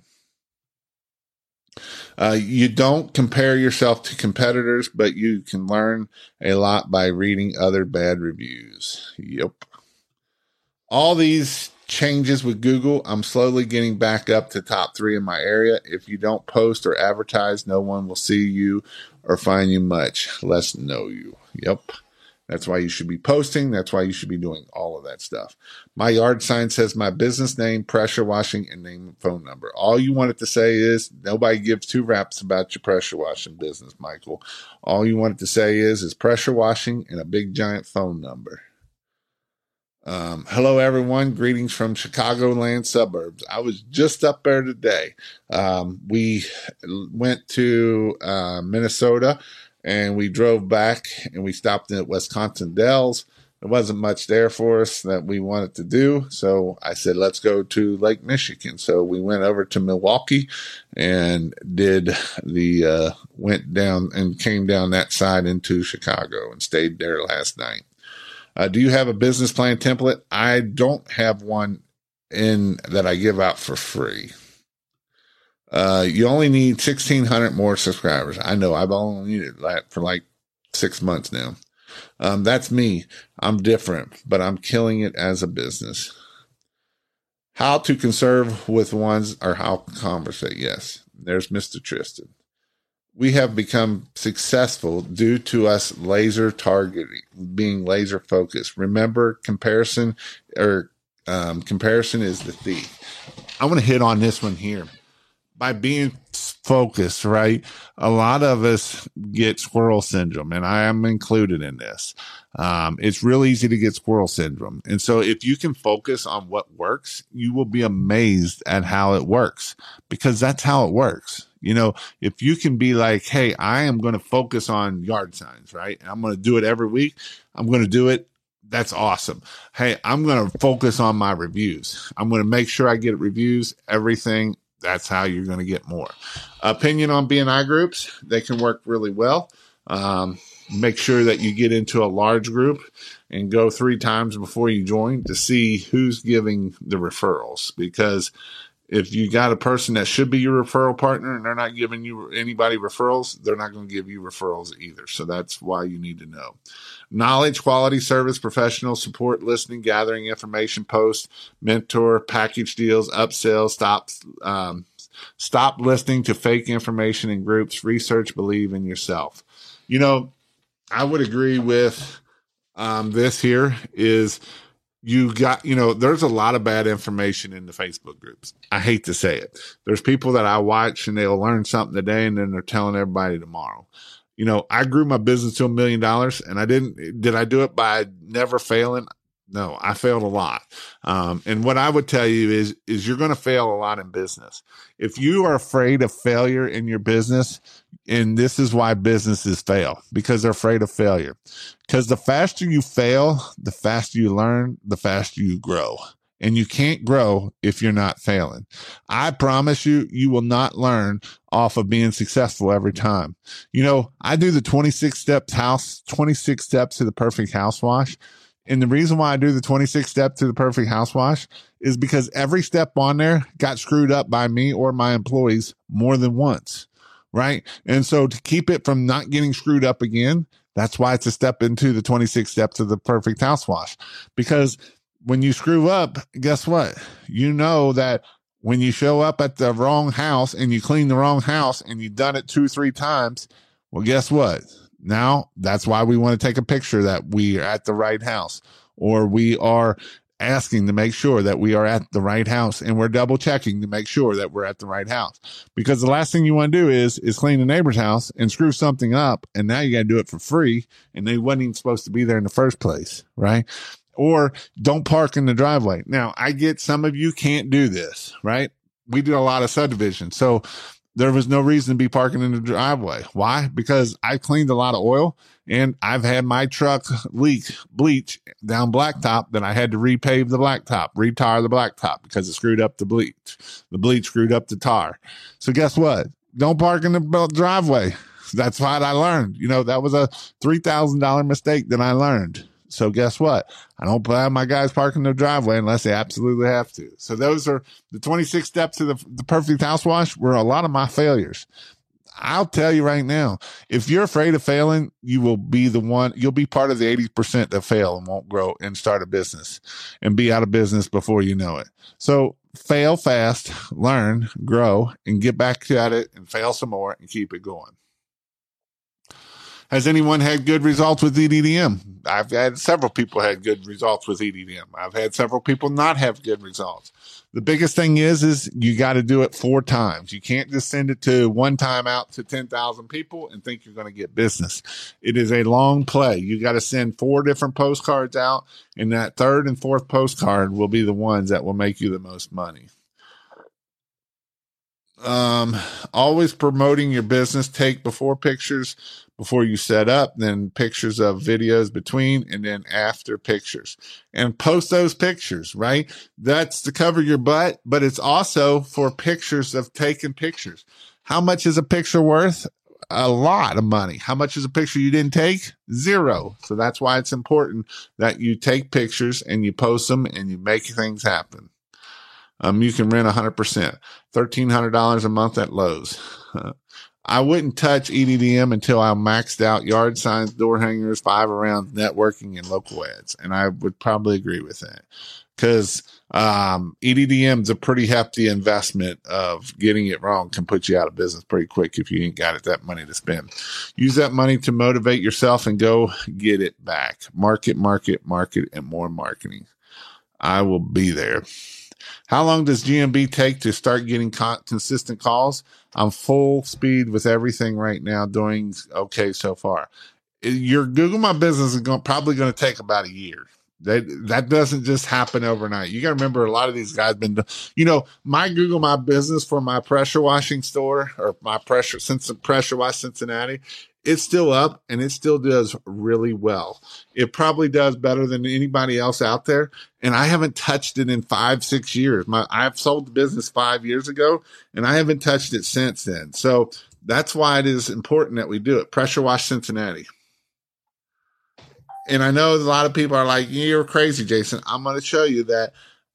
Uh, you don't compare yourself to competitors, but you can learn a lot by reading other bad reviews. Yep. All these changes with Google, I'm slowly getting back up to top three in my area. If you don't post or advertise, no one will see you or find you, much less know you. Yep. That's why you should be posting. That's why you should be doing all of that stuff. My yard sign says my business name, pressure washing, and name and phone number. All you want it to say is, nobody gives two raps about your pressure washing business, Michael. All you want it to say is, is pressure washing and a big giant phone number. Um, hello, everyone. Greetings from Chicagoland suburbs. I was just up there today. Um, we went to uh, Minnesota, and we drove back, and we stopped in at Wisconsin Dells. There wasn't much there for us that we wanted to do. So I said, let's go to Lake Michigan. So we went over to Milwaukee and did the, uh, went down and came down that side into Chicago and stayed there last night. Uh, do you have a business plan template? I don't have one in that I give out for free. Uh, you only need sixteen hundred more subscribers. I know I've only needed that for like six months now. Um, that's me. I'm different, but I'm killing it as a business. How to conserve with ones, or how to conversate. Yes. There's Mister Tristan. we have become successful due to us laser targeting, being laser focused. Remember, comparison or um, comparison is the thief. I want to hit on this one here. By being focused, right? A lot of us get squirrel syndrome, and I am included in this. Um, it's real easy to get squirrel syndrome. And so if you can focus on what works, you will be amazed at how it works, because that's how it works. You know, if you can be like, hey, I am going to focus on yard signs, right? And I'm going to do it every week. I'm going to do it. That's awesome. Hey, I'm going to focus on my reviews. I'm going to make sure I get reviews, everything. That's how you're going to get more. Opinion on B and I groups, they can work really well. Um, make sure that you get into a large group and go three times before you join to see who's giving the referrals. Because if you got a person that should be your referral partner and they're not giving you anybody referrals, they're not going to give you referrals either. So that's why you need to know. Knowledge, quality service, professional support, listening, gathering information, post, mentor, package deals, upsell, stop, um, stop listening to fake information in groups, research, believe in yourself. You know, I would agree with um, this here is you got, you know, there's a lot of bad information in the Facebook groups. I hate to say it. There's people that I watch and they'll learn something today and then they're telling everybody tomorrow. You know, I grew my business to a million dollars and I didn't, did I do it by never failing? No, I failed a lot. Um, and what I would tell you is, is you're going to fail a lot in business. If you are afraid of failure in your business, and this is why businesses fail, because they're afraid of failure. Because the faster you fail, the faster you learn, the faster you grow. And you can't grow if you're not failing. I promise you, you will not learn off of being successful every time. You know, I do the twenty-six steps house, twenty-six steps to the perfect house wash. And the reason why I do the twenty-six steps to the perfect house wash is because every step on there got screwed up by me or my employees more than once. Right. And so to keep it from not getting screwed up again, that's why it's a step into the twenty-six steps of the perfect house wash. Because when you screw up, guess what? You know that when you show up at the wrong house and you clean the wrong house and you've done it two, three times, well, guess what? Now that's why we want to take a picture that we are at the right house, or we are asking to make sure that we are at the right house, and we're double checking to make sure that we're at the right house. Because the last thing you want to do is, is clean the neighbor's house and screw something up. And now you got to do it for free. And they wasn't even supposed to be there in the first place. Right. Or don't park in the driveway. Now I get some of you can't do this, right? We did a lot of subdivisions. So there was no reason to be parking in the driveway. Why? Because I cleaned a lot of oil and I've had my truck leak bleach down blacktop that I had to repave the blacktop, retar the blacktop because it screwed up the bleach. The bleach screwed up the tar. So guess what? Don't park in the driveway. That's what I learned. You know, that was a three thousand dollars mistake that I learned. So guess what? I don't have my guys parking their driveway unless they absolutely have to. So those are the twenty-six steps to the, the perfect house wash were a lot of my failures. I'll tell you right now, if you're afraid of failing, you will be the one, you'll be part of the eighty percent that fail and won't grow and start a business and be out of business before you know it. So fail fast, learn, grow, and get back at it and fail some more and keep it going. Has anyone had good results with E D D M? I've had several people had good results with E D D M. I've had several people not have good results. The biggest thing is, is you got to do it four times. You can't just send it to one time out to ten thousand people and think you're going to get business. It is a long play. You got to send four different postcards out, and that third and fourth postcard will be the ones that will make you the most money. Um, always promoting your business. Take before pictures before you set up, then pictures of videos between, and then after pictures, and post those pictures, right? That's to cover your butt, but it's also for pictures of taking pictures. How much is a picture worth? A lot of money. How much is a picture you didn't take? Zero. So that's why it's important that you take pictures and you post them and you make things happen. Um, you can rent one hundred percent, thirteen hundred dollars a month at Lowe's. Uh, I wouldn't touch E D D M until I maxed out yard signs, door hangers, five around networking, and local ads. And I would probably agree with that. because um, E D D M is a pretty hefty investment of getting it wrong, can put you out of business pretty quick if you ain't got it, that money to spend. Use that money to motivate yourself and go get it back. Market, market, market, and more marketing. I will be there. How long does G M B take to start getting con- consistent calls? I'm full speed with everything right now, doing okay so far. Your Google My Business is going, probably going to take about a year. That that doesn't just happen overnight. You got to remember, a lot of these guys been, you know, my Google My Business for my pressure washing store, or my pressure since pressure wash Cincinnati, it's still up and it still does really well. It probably does better than anybody else out there. And I haven't touched it in five, six years. My I've sold the business five years ago and I haven't touched it since then. So that's why it is important that we do it. Pressure Wash Cincinnati. And I know a lot of people are like, you're crazy, Jason. I'm going to show you that,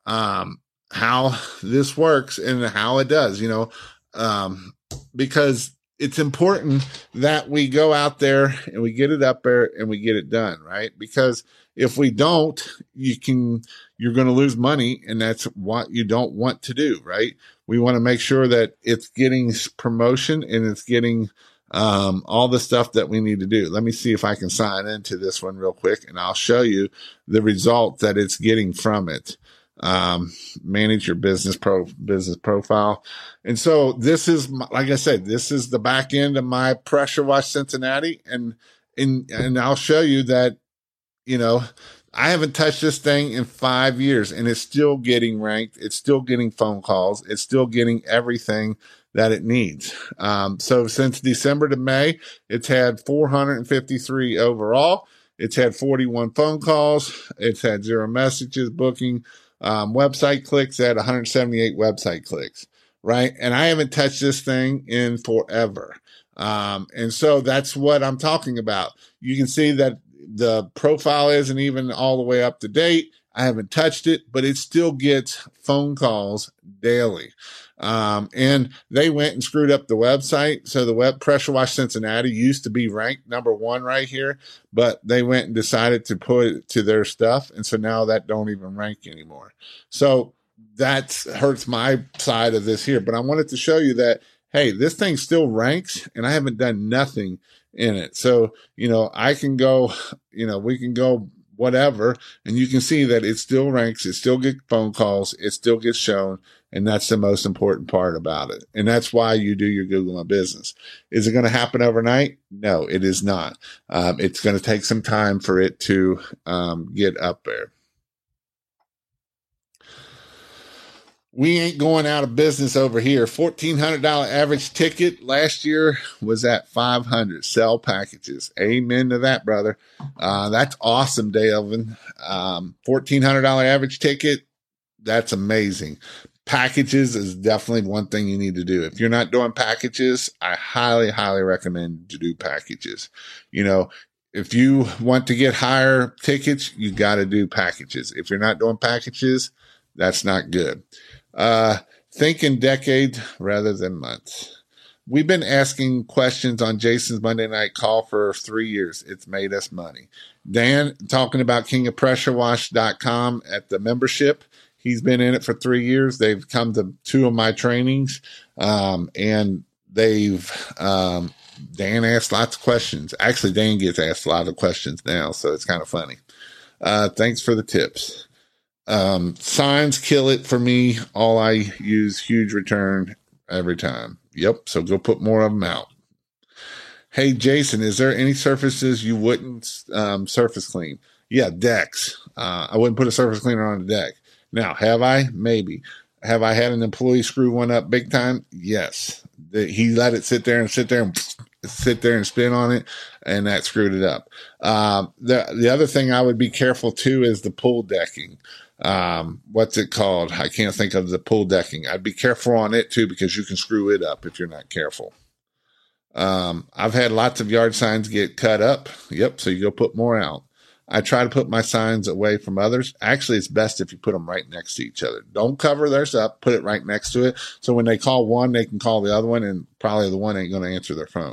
um, how this works and how it does, you know, um, because it's important that we go out there and we get it up there and we get it done, right? Because if we don't, you can, you're going to lose money, and that's what you don't want to do, right? We want to make sure that it's getting promotion and it's getting Um, all the stuff that we need to do. Let me see if I can sign into this one real quick, and I'll show you the result that it's getting from it. Um, manage your business pro business profile. And so this is, my, like I said, this is the back end of my Pressure Wash Cincinnati. And, and, and I'll show you that, you know, I haven't touched this thing in five years and it's still getting ranked. It's still getting phone calls. It's still getting everything that it needs. Um, so since December to May, it's had four hundred fifty-three overall. It's had forty-one phone calls. It's had zero messages, booking, um, website clicks. It had one hundred seventy-eight website clicks, right? And I haven't touched this thing in forever. Um, and so that's what I'm talking about. You can see that the profile isn't even all the way up to date. I haven't touched it, but it still gets phone calls daily. Um, and they went and screwed up the website. So the web Pressure Wash Cincinnati used to be ranked number one right here, but they went and decided to put it to their stuff. And so now that don't even rank anymore. So that hurts my side of this here, but I wanted to show you that, hey, this thing still ranks and I haven't done nothing in it. So, you know, I can go, you know, we can go whatever, and you can see that it still ranks, it still gets phone calls, it still gets shown. And that's the most important part about it. And that's why you do your Google My Business. Is it going to happen overnight? No, it is not. Um, it's going to take some time for it to um, get up there. We ain't going out of business over here. fourteen hundred dollars average ticket last year was at five hundred. Sell packages. Amen to that, brother. Uh, that's awesome, Delvin. Um, fourteen hundred dollars average ticket. That's amazing. Packages is definitely one thing you need to do. If you're not doing packages, I highly, highly recommend to do packages. You know, if you want to get higher tickets, you got to do packages. If you're not doing packages, that's not good. Uh, think in decades rather than months. We've been asking questions on Jason's Monday Night Call for three years. It's made us money. Dan, talking about king of pressure wash dot com at the membership. He's been in it for three years. They've come to two of my trainings, um, and they've, um, Dan asked lots of questions. Actually, Dan gets asked a lot of questions now, so it's kind of funny. Uh, thanks for the tips. Um, signs kill it for me. All I use, huge return every time. Yep. So go put more of them out. Hey, Jason, is there any surfaces you wouldn't, um, surface clean? Yeah. Decks. Uh, I wouldn't put a surface cleaner on a deck. Now, have I? Maybe. Have I had an employee screw one up big time? Yes. He let it sit there and sit there and sit there and spin on it, and that screwed it up. Um, the, the other thing I would be careful too is the pull decking. Um, what's it called? I can't think of the pull decking. I'd be careful on it too, because you can screw it up if you're not careful. Um, I've had lots of yard signs get cut up. Yep. So you go put more out. I try to put my signs away from others. Actually, it's best if you put them right next to each other. Don't cover theirs up. Put it right next to it. So when they call one, they can call the other one, and probably the one ain't going to answer their phone.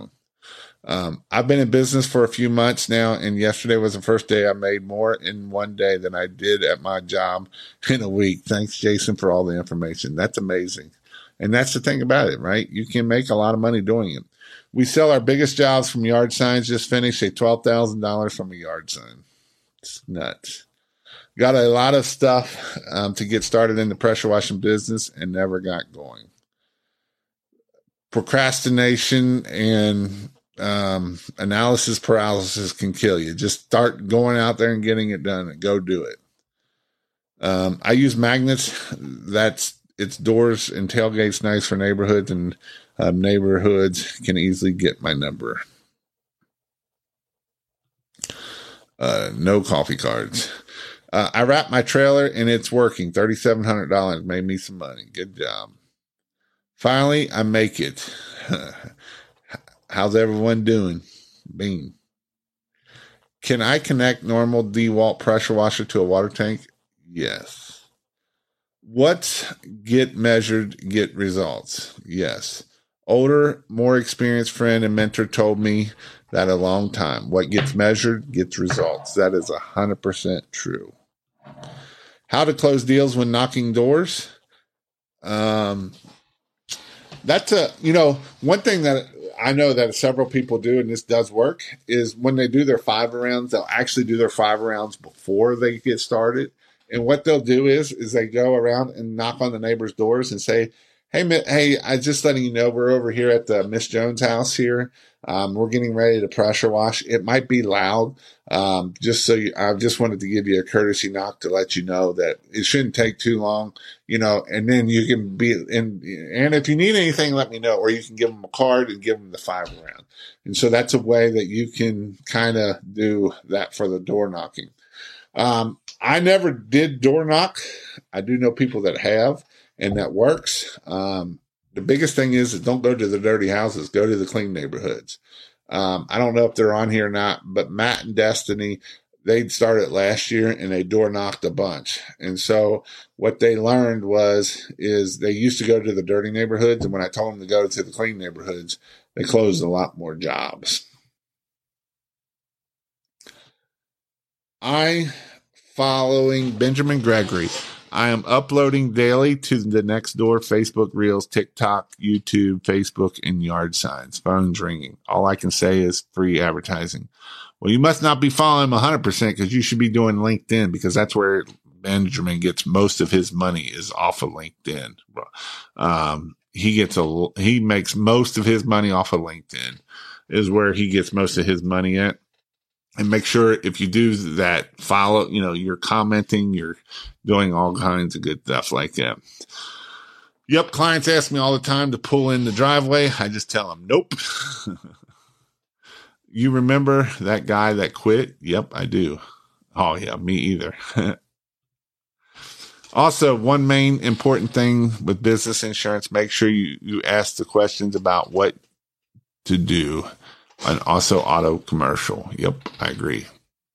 Um, I've been in business for a few months now, and yesterday was the first day I made more in one day than I did at my job in a week. Thanks, Jason, for all the information. That's amazing. And that's the thing about it, right? You can make a lot of money doing it. We sell our biggest jobs from yard signs. Just finished a twelve thousand dollars from a yard sign. It's nuts. Got a lot of stuff um, to get started in the pressure washing business and never got going. Procrastination and um, analysis paralysis can kill you. Just start going out there and getting it done and go do it. Um, I use magnets. That's it's doors and tailgates nice for neighborhoods, and um, neighborhoods can easily get my number. Uh, no coffee cards. Uh, I wrapped my trailer and it's working. three thousand seven hundred dollars made me some money. Good job. Finally, I make it. How's everyone doing? Bean. Can I connect normal DeWalt pressure washer to a water tank? Yes. What get measured, get results? Yes. Older, more experienced friend and mentor told me that a long time. What gets measured, gets results. That is one hundred percent true. How to close deals when knocking doors? Um, that's a, you know, one thing that I know that several people do, and this does work, is when they do their five rounds, they'll actually do their five rounds before they get started. And what they'll do is, is they go around and knock on the neighbors' doors and say, Hey, hey, I just letting you know we're over here at the Miss Jones house here. Um, we're getting ready to pressure wash. It might be loud. Um, just so you, I just wanted to give you a courtesy knock to let you know that it shouldn't take too long, you know, and then you can be in, and if you need anything, let me know, or you can give them a card and give them the five round. And so that's a way that you can kind of do that for the door knocking. Um, I never did door knock. I do know people that have, and that works. Um, the biggest thing is that don't go to the dirty houses, go to the clean neighborhoods. Um, I don't know if they're on here or not, but Matt and Destiny, they started last year and they door knocked a bunch. And so what they learned was, is they used to go to the dirty neighborhoods. And when I told them to go to the clean neighborhoods, they closed a lot more jobs. I following Benjamin Gregory. I am uploading daily to the Nextdoor, Facebook Reels, TikTok, YouTube, Facebook, and yard signs. Phone's ringing. All I can say is free advertising. Well, you must not be following him one hundred percent because you should be doing LinkedIn, because that's where Benjamin gets most of his money, is off of LinkedIn. Um, he gets a, he makes most of his money off of LinkedIn, is where he gets most of his money at. And make sure if you do that, follow, you know, you're commenting, you're doing all kinds of good stuff like that. Yep. Clients ask me all the time to pull in the driveway. I just tell them, nope. You remember that guy that quit? Yep, I do. Oh yeah, me either. Also, one main important thing with business insurance, make sure you, you ask the questions about what to do. And also auto commercial. Yep, I agree.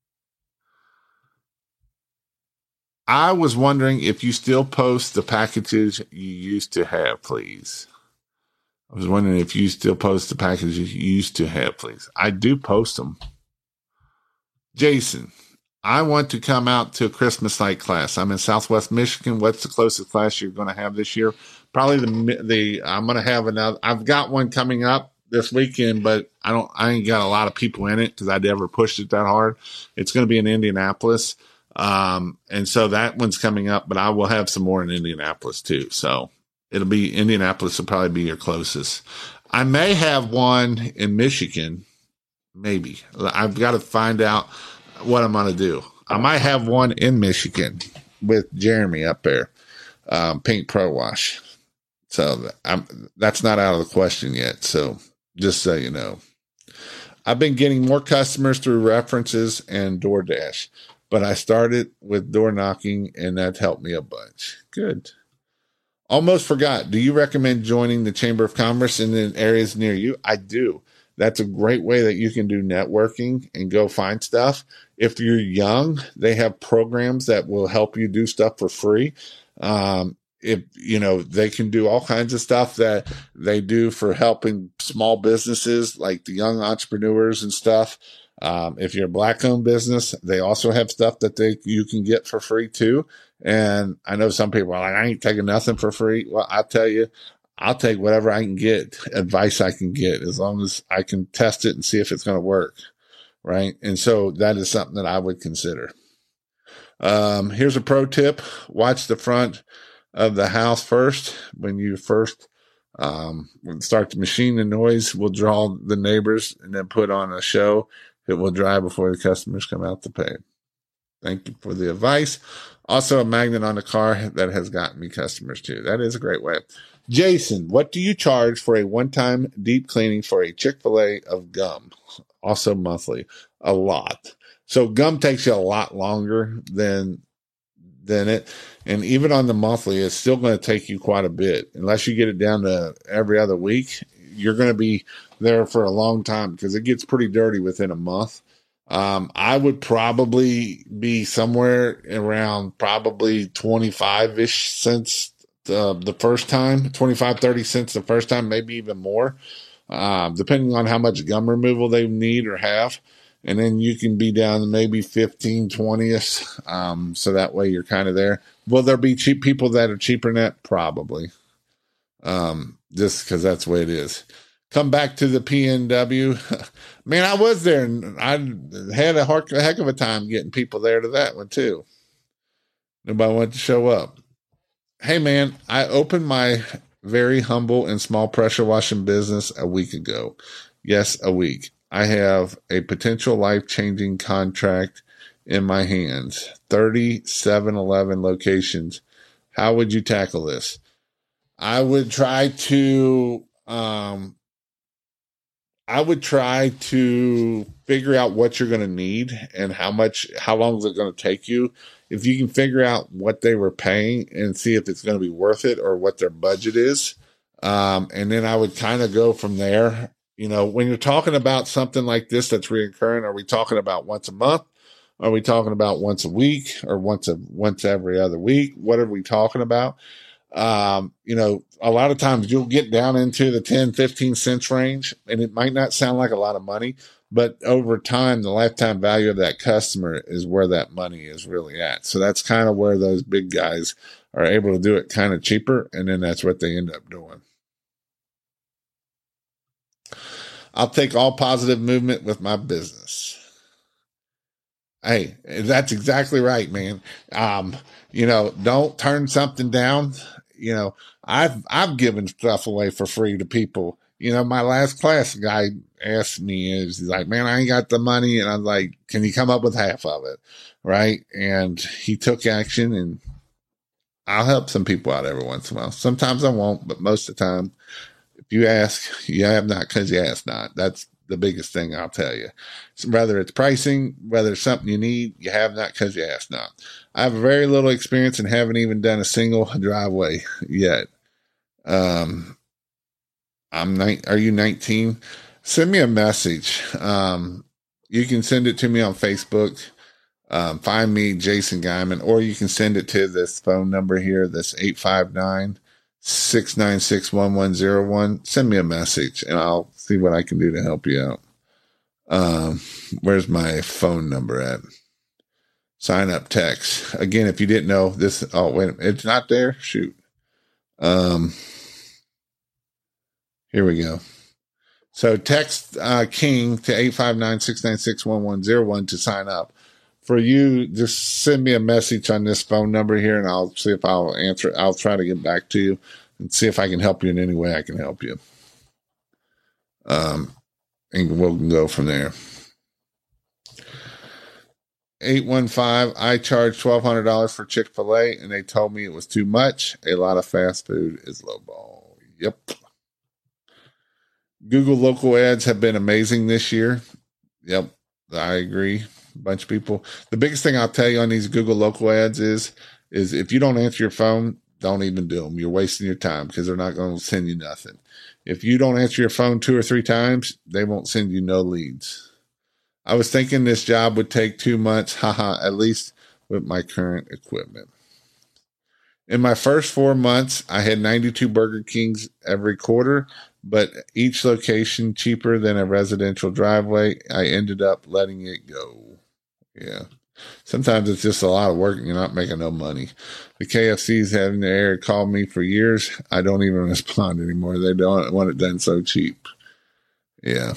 I was wondering if you still post the packages you used to have, please. I was wondering if you still post the packages you used to have, please. I do post them. Jason, I want to come out to a Christmas light class. I'm in Southwest Michigan. What's the closest class you're going to have this year? Probably the, the, I'm going to have another, I've got one coming up this weekend, but I don't, I ain't got a lot of people in it because I never pushed it that hard. It's going to be in Indianapolis. Um, and so that one's coming up, but I will have some more in Indianapolis too. So it'll be, Indianapolis will probably be your closest. I may have one in Michigan. Maybe. I've got to find out what I'm going to do. I might have one in Michigan with Jeremy up there. Um, Pink Pro Wash. So I'm, that's not out of the question yet. So, just so you know, I've been getting more customers through references and DoorDash, but I started with door knocking and that helped me a bunch. Good. Almost forgot. Do you recommend joining the Chamber of Commerce in the areas near you? I do. That's a great way that you can do networking and go find stuff. If you're young, they have programs that will help you do stuff for free. Um, if, you know, they can do all kinds of stuff that they do for helping small businesses like the young entrepreneurs and stuff. Um, if you're a black owned business, they also have stuff that they, you can get for free too. And I know some people are like, I ain't taking nothing for free. Well, I tell you, I'll take whatever I can get, advice I can get, as long as I can test it and see if it's going to work. Right. And so that is something that I would consider. Um, here's a pro tip. Watch the front of the house first. When you first um, start to machine the noise, will draw the neighbors and then put on a show that will dry before the customers come out to pay. Thank you for the advice. Also, a magnet on the car that has gotten me customers too. That is a great way. Jason, what do you charge for a one-time deep cleaning for a Chick-fil-A of gum? Also monthly. A lot. So gum takes you a lot longer than than it. And even on the monthly, it's still going to take you quite a bit. Unless you get it down to every other week, you're going to be there for a long time because it gets pretty dirty within a month. Um, I would probably be somewhere around probably twenty-five-ish cents uh, the first time, twenty-five, thirty cents the first time, maybe even more, uh, depending on how much gum removal they need or have. And then you can be down to maybe fifteen, twenty-ish. Um, so that way you're kind of there. Will there be cheap people that are cheaper than that? Probably. Um, just because that's the way it is. Come back to the P N W. Man, I was there and I had a heck of a time getting people there to that one too. Nobody wanted to show up. Hey man, I opened my very humble and small pressure washing business a week ago. Yes, a week. I have a potential life-changing contract in my hands. thirty seven eleven locations. How would you tackle this? I would try to, um, I would try to figure out what you're going to need and how much, how long is it going to take you. If you can figure out what they were paying and see if it's going to be worth it or what their budget is. Um, and then I would kind of go from there. You know, when you're talking about something like this that's reoccurring, are we talking about once a month? Are we talking about once a week or once a once every other week? What are we talking about? Um, you know, a lot of times you'll get down into the ten, fifteen cents range, and it might not sound like a lot of money, but over time, the lifetime value of that customer is where that money is really at. So that's kind of where those big guys are able to do it kind of cheaper, and then that's what they end up doing. I'll take all positive movement with my business. Hey, that's exactly right, man. Um, you know, don't turn something down. You know, I've, I've given stuff away for free to people. You know, my last class guy asked me, is he's like, man, I ain't got the money. And I'm like, can you come up with half of it? Right. And he took action, and I'll help some people out every once in a while. Sometimes I won't, but most of the time, if you ask, you have not because you ask not. That's the biggest thing I'll tell you. So whether it's pricing, whether it's something you need, you have not because you ask not. I have very little experience and haven't even done a single driveway yet. Um, I'm ni- Are you nineteen? Send me a message. Um, you can send it to me on Facebook. Um, find me, Jason Guyman, or you can send it to this phone number here. This eight five nine, six nine six, one one zero one. Send me a message and I'll see what I can do to help you out. Um, where's my phone number at? Sign up text. Again, if you didn't know this, oh, wait, it's not there. Shoot. Um, here we go. So text, uh, King to eight five nine, six nine six, one one zero one to sign up. For you, just send me a message on this phone number here and I'll see if I'll answer. I'll try to get back to you and see if I can help you in any way I can help you. Um, and we'll go from there. eight one five, I charged twelve hundred dollars for Chick-fil-A and they told me it was too much. A lot of fast food is lowball. Yep. Google local ads have been amazing this year. Yep. I agree. A bunch of people. The biggest thing I'll tell you on these Google local ads is, is if you don't answer your phone, don't even do them. You're wasting your time because they're not going to send you nothing. If you don't answer your phone two or three times, they won't send you no leads. I was thinking this job would take two months. Haha, at least with my current equipment. In my first four months, I had ninety-two Burger Kings every quarter, but each location cheaper than a residential driveway. I ended up letting it go. Yeah. Sometimes it's just a lot of work and you're not making no money. The K F Cs have in the area called me for years. I don't even respond anymore. They don't want it done so cheap. Yeah.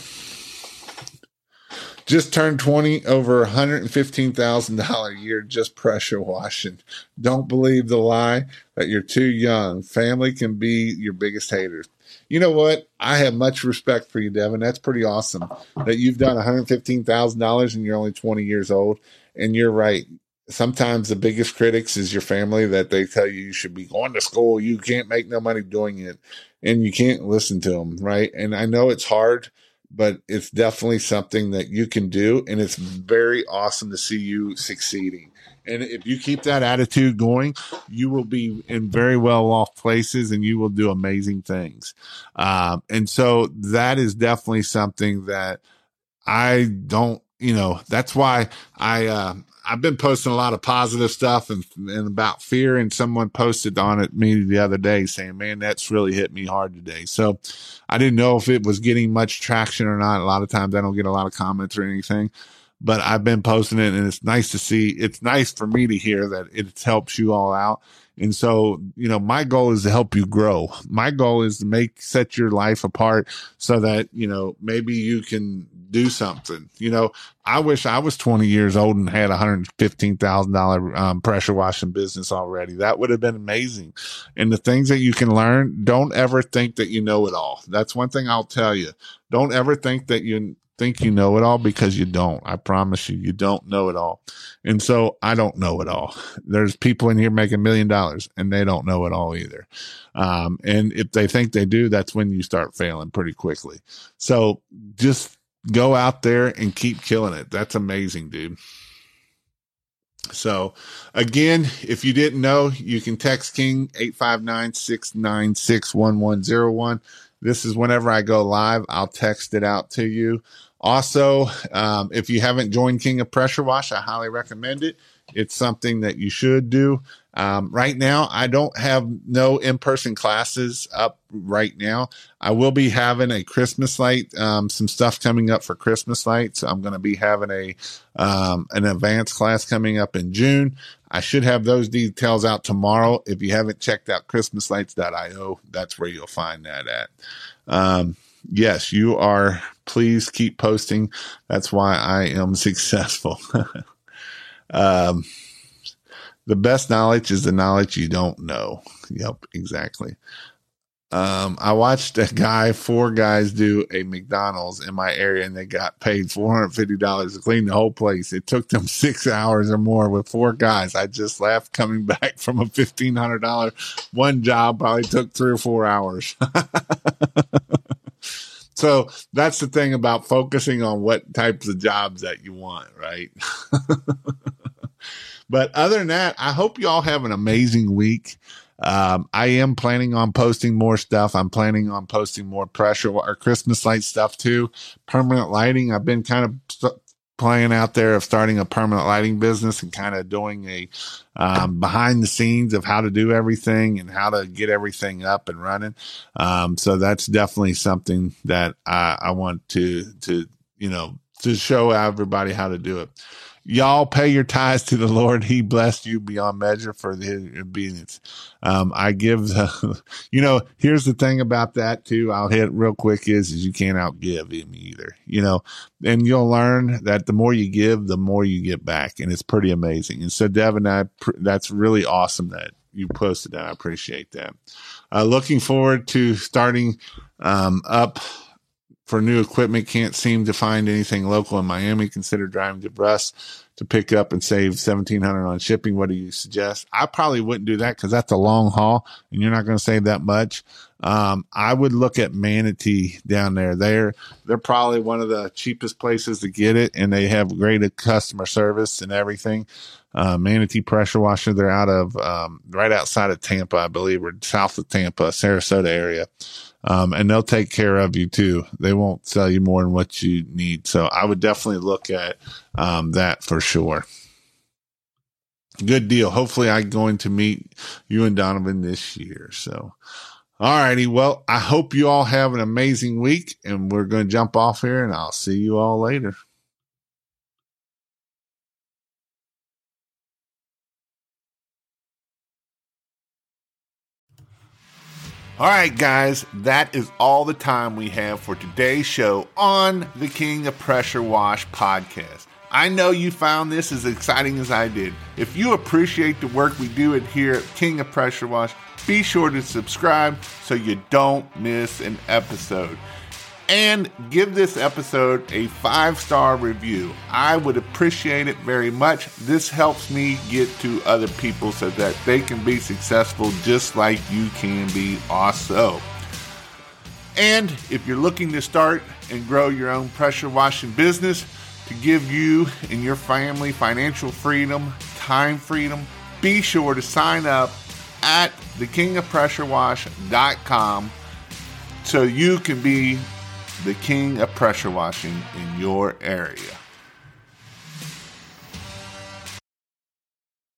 Just turned twenty, over one hundred fifteen thousand dollars a year just pressure washing. Don't believe the lie that you're too young. Family can be your biggest haters. You know what? I have much respect for you, Devin. That's pretty awesome that you've done one hundred fifteen thousand dollars and you're only twenty years old. And you're right. Sometimes the biggest critics is your family, that they tell you you should be going to school. You can't make no money doing it. And you can't listen to them, right? And I know it's hard, but it's definitely something that you can do. And it's very awesome to see you succeeding. And if you keep that attitude going, you will be in very well off places and you will do amazing things. Um, and so that is definitely something that I don't, you know, that's why I, uh, I've been posting a lot of positive stuff and, and about fear, and someone posted on it me the other day saying, man, that's really hit me hard today. So I didn't know if it was getting much traction or not. A lot of times I don't get a lot of comments or anything, but I've been posting it, and it's nice to see. It's nice for me to hear that it helps you all out. And so, you know, my goal is to help you grow. My goal is to make, set your life apart so that, you know, maybe you can do something. You know, I wish I was twenty years old and had a one hundred fifteen thousand dollars um, pressure washing business already. That would have been amazing. And the things that you can learn, don't ever think that you know it all. That's one thing I'll tell you. Don't ever think that you think you know it all, because you don't. I promise you, you don't know it all. And so I don't know it all. There's people in here making a million dollars and they don't know it all either. Um, and if they think they do, that's when you start failing pretty quickly. So just go out there and keep killing it. That's amazing, dude. So again, if you didn't know, you can text King eight five nine, six nine six, one one zero one. This is whenever I go live, I'll text it out to you. Also, um, if you haven't joined King of Pressure Wash, I highly recommend it. It's something that you should do. Um, right now, I don't have no in-person classes up right now. I will be having a Christmas light, um, some stuff coming up for Christmas lights. I'm going to be having a, um, an advanced class coming up in June. I should have those details out tomorrow. If you haven't checked out christmas lights dot io, that's where you'll find that at. Um, yes, you are. Please keep posting. That's why I am successful. um, The best knowledge is the knowledge you don't know. Yep, exactly. Um, I watched a guy, four guys do a McDonald's in my area, and they got paid four hundred fifty dollars to clean the whole place. It took them six hours or more with four guys. I just laughed coming back from a fifteen hundred dollars. One job probably took three or four hours. So that's the thing about focusing on what types of jobs that you want, right? But other than that, I hope you all have an amazing week. Um, I am planning on posting more stuff. I'm planning on posting more pressure or Christmas light stuff too. Permanent lighting. I've been kind of st- playing out there of starting a permanent lighting business and kind of doing a um, behind the scenes of how to do everything and how to get everything up and running. Um, so that's definitely something that I, I want to, to, you know, to show everybody how to do it. Y'all pay your tithes to the Lord. He blessed you beyond measure for the obedience. Um, I give, the, you know, here's the thing about that too. I'll hit real quick is, is you can't outgive him either, you know, and you'll learn that the more you give, the more you get back. And it's pretty amazing. And so Devin, I, that's really awesome that you posted that. I appreciate that. Uh, looking forward to starting, um, up for new equipment. Can't seem to find anything local in Miami. Consider driving to Russ to pick up and save seventeen hundred dollars on shipping. What do you suggest? I probably wouldn't do that because that's a long haul and you're not going to save that much. Um, I would look at Manatee down there. They're, they're probably one of the cheapest places to get it, and they have great customer service and everything. Uh, Manatee Pressure Washer. They're out of, um, right outside of Tampa, I believe, or south of Tampa, Sarasota area. Um, and they'll take care of you too. They won't sell you more than what you need. So I would definitely look at, um, that for sure. Good deal. Hopefully I'm going to meet you and Donovan this year. So, all righty. Well, I hope you all have an amazing week, and we're going to jump off here, and I'll see you all later. All right, guys, that is all the time we have for today's show on the King of Pressure Wash podcast. I know you found this as exciting as I did. If you appreciate the work we do here at King of Pressure Wash, be sure to subscribe so you don't miss an episode. And give this episode a five-star review. I would appreciate it very much. This helps me get to other people so that they can be successful just like you can be also. And if you're looking to start and grow your own pressure washing business to give you and your family financial freedom, time freedom, be sure to sign up at the king of pressure wash dot com so you can be the king of pressure washing in your area.